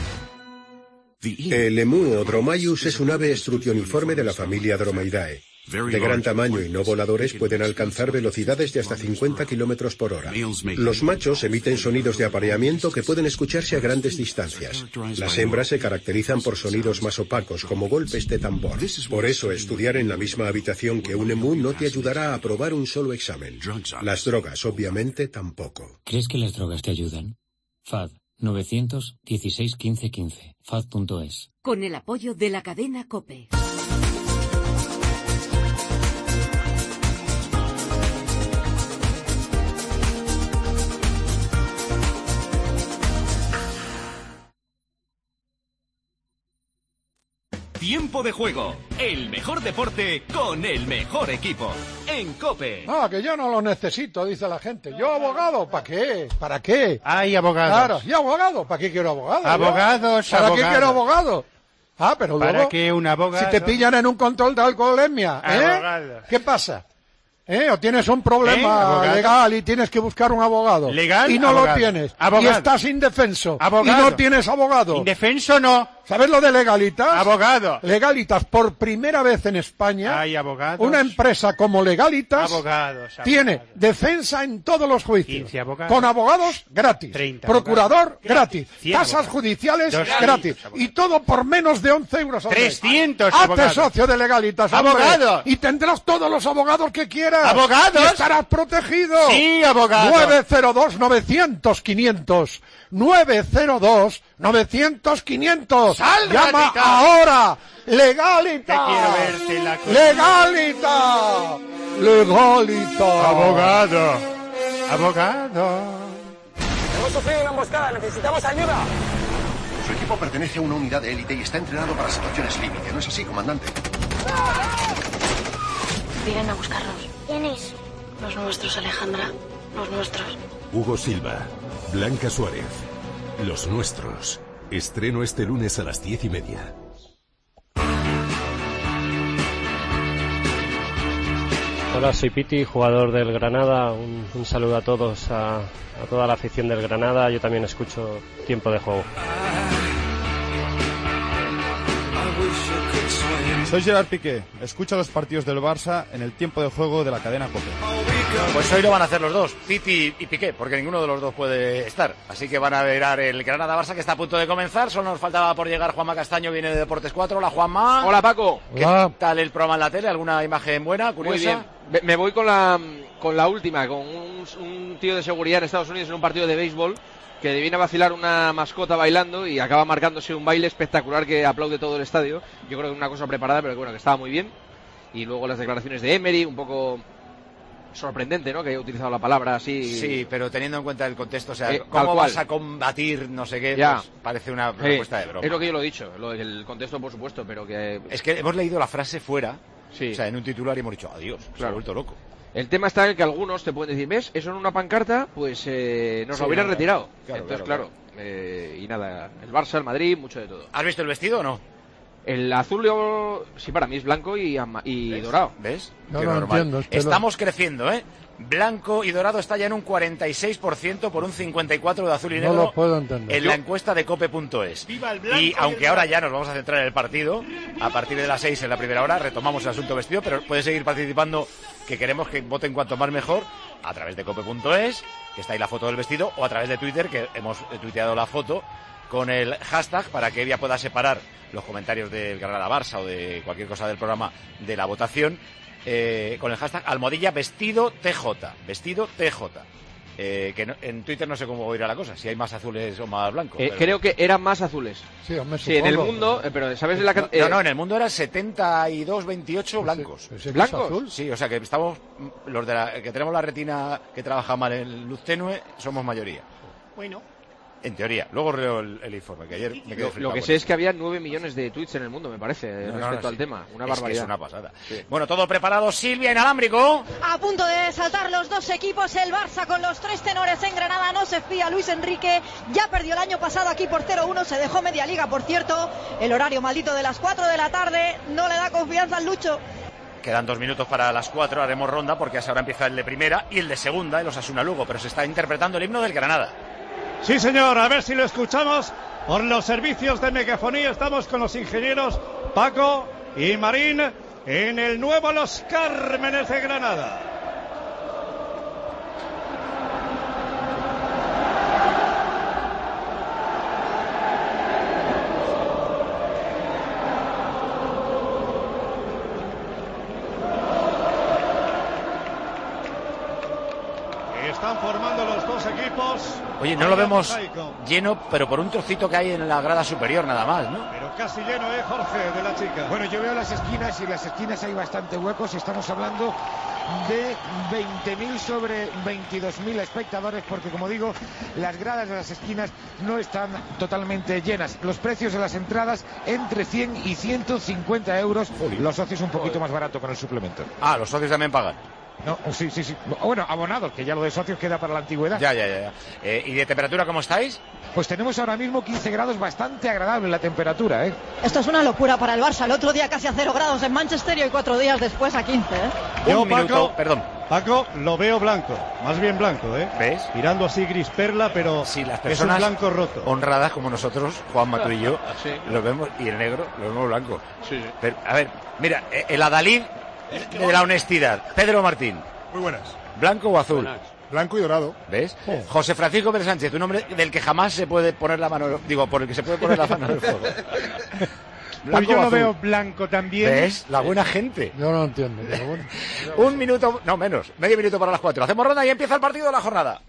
El emú o Dromaeus es un ave estrutioniforme de la familia Dromaeoidae. De gran tamaño y no voladores, pueden alcanzar velocidades de hasta cincuenta kilómetros por hora. Los machos emiten sonidos de apareamiento que pueden escucharse a grandes distancias. Las hembras se caracterizan por sonidos más opacos, como golpes de tambor. Por eso, estudiar en la misma habitación que un emú no te ayudará a aprobar un solo examen. Las drogas, obviamente, tampoco. ¿Crees que las drogas te ayudan? F A D nueve uno seis uno cinco uno cinco. F A D punto es. Con el apoyo de la cadena COPE. Tiempo de juego, el mejor deporte con el mejor equipo en COPE. Ah, que yo no lo necesito, dice la gente. ¿Yo abogado? ¿Para qué? ¿Para qué? Hay abogados. Claro, ¿y abogado? ¿Para qué quiero abogado? yo? Abogados, ¿Para abogados. qué quiero abogado? Ah, pero luego... ¿Para qué un abogado? Si te pillan en un control de alcoholemia, ¿eh? Abogados. ¿Qué pasa? ¿Eh? ¿O tienes un problema ¿Eh? ¿Abogado? legal y tienes que buscar un abogado? ¿Legal? Y no Abogado. lo tienes. Abogado. Y estás indefenso. Abogado. Y no tienes abogado. Indefenso no. ¿Sabes lo de Legalitas? Abogado. Legalitas, por primera vez en España, Hay abogados. una empresa como Legalitas Abogados. tiene defensa en todos los juicios. quince abogados. Con abogados gratis. treinta Procurador abogados. gratis. cien Tasas abogados. judiciales doscientos gratis. abogados. Y todo por menos de once euros al mes. trescientos Hazte abogados. socio de Legalitas, hombre. Abogados. Y tendrás todos los abogados que quieras. Abogados. Y estarás protegido. Sí, abogado. nueve cero dos novecientos quinientos. nueve cero dos novecientos quinientos. ¡Sal, Llama ratica! ahora. Legalita. Te quiero verte la cosa. Legalita. Legalita. Abogado. Abogado. Hemos sufrido una emboscada, necesitamos ayuda. Su equipo pertenece a una unidad de élite y está entrenado para situaciones límite. ¿No es así, comandante? Vienen a buscarnos. ¿Quiénes? Los nuestros, Alejandra. Los nuestros. Hugo Silva, Blanca Suárez, los nuestros. Estreno este lunes a las diez y media. Hola, soy Piti, jugador del Granada. Un, un saludo a todos, a, a toda la afición del Granada. Yo también escucho Tiempo de Juego. Soy Gerard Piqué. Escucho los partidos del Barça en el Tiempo de Juego de la cadena COPE. Pues hoy lo van a hacer los dos, Piti y Piqué, porque ninguno de los dos puede estar. Así que van a ver el Granada-Barça, que está a punto de comenzar. Solo nos faltaba por llegar Juanma Castaño, viene de Deportes cuatro. Hola, Juanma. Hola, Paco. ¿Qué Hola. tal el programa en la tele? ¿Alguna imagen buena, curiosa? Muy bien. Me, me voy con la, con la última, con un, un tío de seguridad en Estados Unidos en un partido de béisbol que viene a vacilar una mascota bailando y acaba marcándose un baile espectacular que aplaude todo el estadio. Yo creo que es una cosa preparada, pero que bueno, que estaba muy bien. Y luego las declaraciones de Emery, un poco sorprendente, ¿no?, que haya utilizado la palabra así. Sí, pero teniendo en cuenta el contexto, o sea, eh, ¿cómo vas a combatir no sé qué? Ya. Pues parece una respuesta sí, de broma. Es lo que yo lo he dicho, lo, el contexto por supuesto, pero que... Es que hemos leído la frase fuera, sí. O sea, en un titular y hemos dicho, adiós, claro. Se ha vuelto loco. El tema está en que algunos te pueden decir, ¿ves? Eso en una pancarta, pues eh, nos Sí, lo hubieran no, retirado. claro, Entonces, claro, claro, eh, y nada, el Barça, el Madrid, mucho de todo. ¿Has visto el vestido o no? El azul, yo, sí, para mí es blanco y, ama- y ¿Ves? dorado. ¿Ves? No Qué lo normal. entiendo, es que lo- Estamos creciendo, ¿eh? Blanco y dorado está ya en un cuarenta y seis por ciento por un cincuenta y cuatro por ciento de azul y No negro lo puedo entender. en la encuesta de cope punto es. Y aunque ahora ya nos vamos a centrar en el partido, a partir de las seis en la primera hora retomamos el asunto vestido, pero puedes seguir participando, que queremos que voten cuanto más mejor, a través de cope punto es, que está ahí la foto del vestido, o a través de Twitter, que hemos tuiteado la foto con el hashtag para que ella pueda separar los comentarios del Granada-Barça o de cualquier cosa del programa de la votación, eh, con el hashtag almohadilla vestido T J, vestido T J. Eh, que no, en Twitter no sé cómo irá la cosa, si hay más azules o más blancos. Eh, pero... Creo que eran más azules. Sí, hombre, sí, en el supongo. mundo, eh, pero ¿sabes la No, can- eh, no, no, en el mundo era setenta y dos veintiocho blancos. Pero si es ¿Blancos? azul. Sí, o sea que estamos, los de la, que tenemos la retina que trabaja mal en luz tenue, somos mayoría. Bueno. En teoría. Luego leo el, el informe, que ayer me quedé Lo, flipado lo que con sé eso. es que había nueve millones de tweets en el mundo, me parece, No, no, respecto no, al sí. tema. Una Es que barbaridad. es una pasada. Sí. Bueno, todo preparado, Silvia Inalámbrico. A punto de saltar los dos equipos, el Barça con los tres tenores en Granada, no se fía Luis Enrique, ya perdió el año pasado aquí por cero uno, se dejó media liga, por cierto, el horario maldito de las cuatro de la tarde, no le da confianza al Lucho. Quedan dos minutos para las cuatro, haremos ronda porque ahora empieza el de primera y el de segunda, el Osasuna Lugo, pero se está interpretando el himno del Granada. Sí, señor, a ver si lo escuchamos por los servicios de megafonía. Estamos con los ingenieros Paco y Marín en el nuevo Los Cármenes de Granada. Están formando los dos equipos. Oye, no lo vemos lleno, pero por un trocito que hay en la grada superior nada más, ¿no? Pero casi lleno, ¿eh, Jorge, de la chica? Bueno, yo veo las esquinas y en las esquinas hay bastante huecos. Estamos hablando de veinte mil sobre veintidós mil espectadores, porque como digo, las gradas de las esquinas no están totalmente llenas. Los precios de las entradas entre cien y ciento cincuenta euros. Los socios un poquito más barato con el suplemento. Ah, los socios también pagan. No, sí, sí, sí. Bueno, abonados, que ya lo de socios queda para la antigüedad. Ya, ya, ya. ya. Eh, ¿Y de temperatura cómo estáis? Pues tenemos ahora mismo quince grados, bastante agradable la temperatura, ¿eh? Esto es una locura para el Barça, el otro día casi a cero grados en Manchester y cuatro días después a quince, ¿eh? Yo, Un minuto, Paco, perdón. Paco, lo veo blanco, más bien blanco, ¿eh? ¿Ves? Tirando así gris perla, pero Sí, las es un personas blanco roto. honradas como nosotros, Juanma, tú y yo, Sí. lo vemos, y el negro lo vemos blanco. Sí, sí. Pero, a ver, mira, eh, el adalid de la honestidad, Pedro Martín, Muy buenas. ¿blanco o azul? Blanco y dorado. ¿Ves? José Francisco Pérez Sánchez, un hombre del que jamás se puede poner la mano, digo, por el que se puede poner la mano en el fuego. Pues yo o lo azul? veo blanco también. ¿Ves? La buena gente. Yo no lo entiendo, pero bueno. Un minuto, no menos, medio minuto para las cuatro. Hacemos ronda y empieza el partido de la jornada.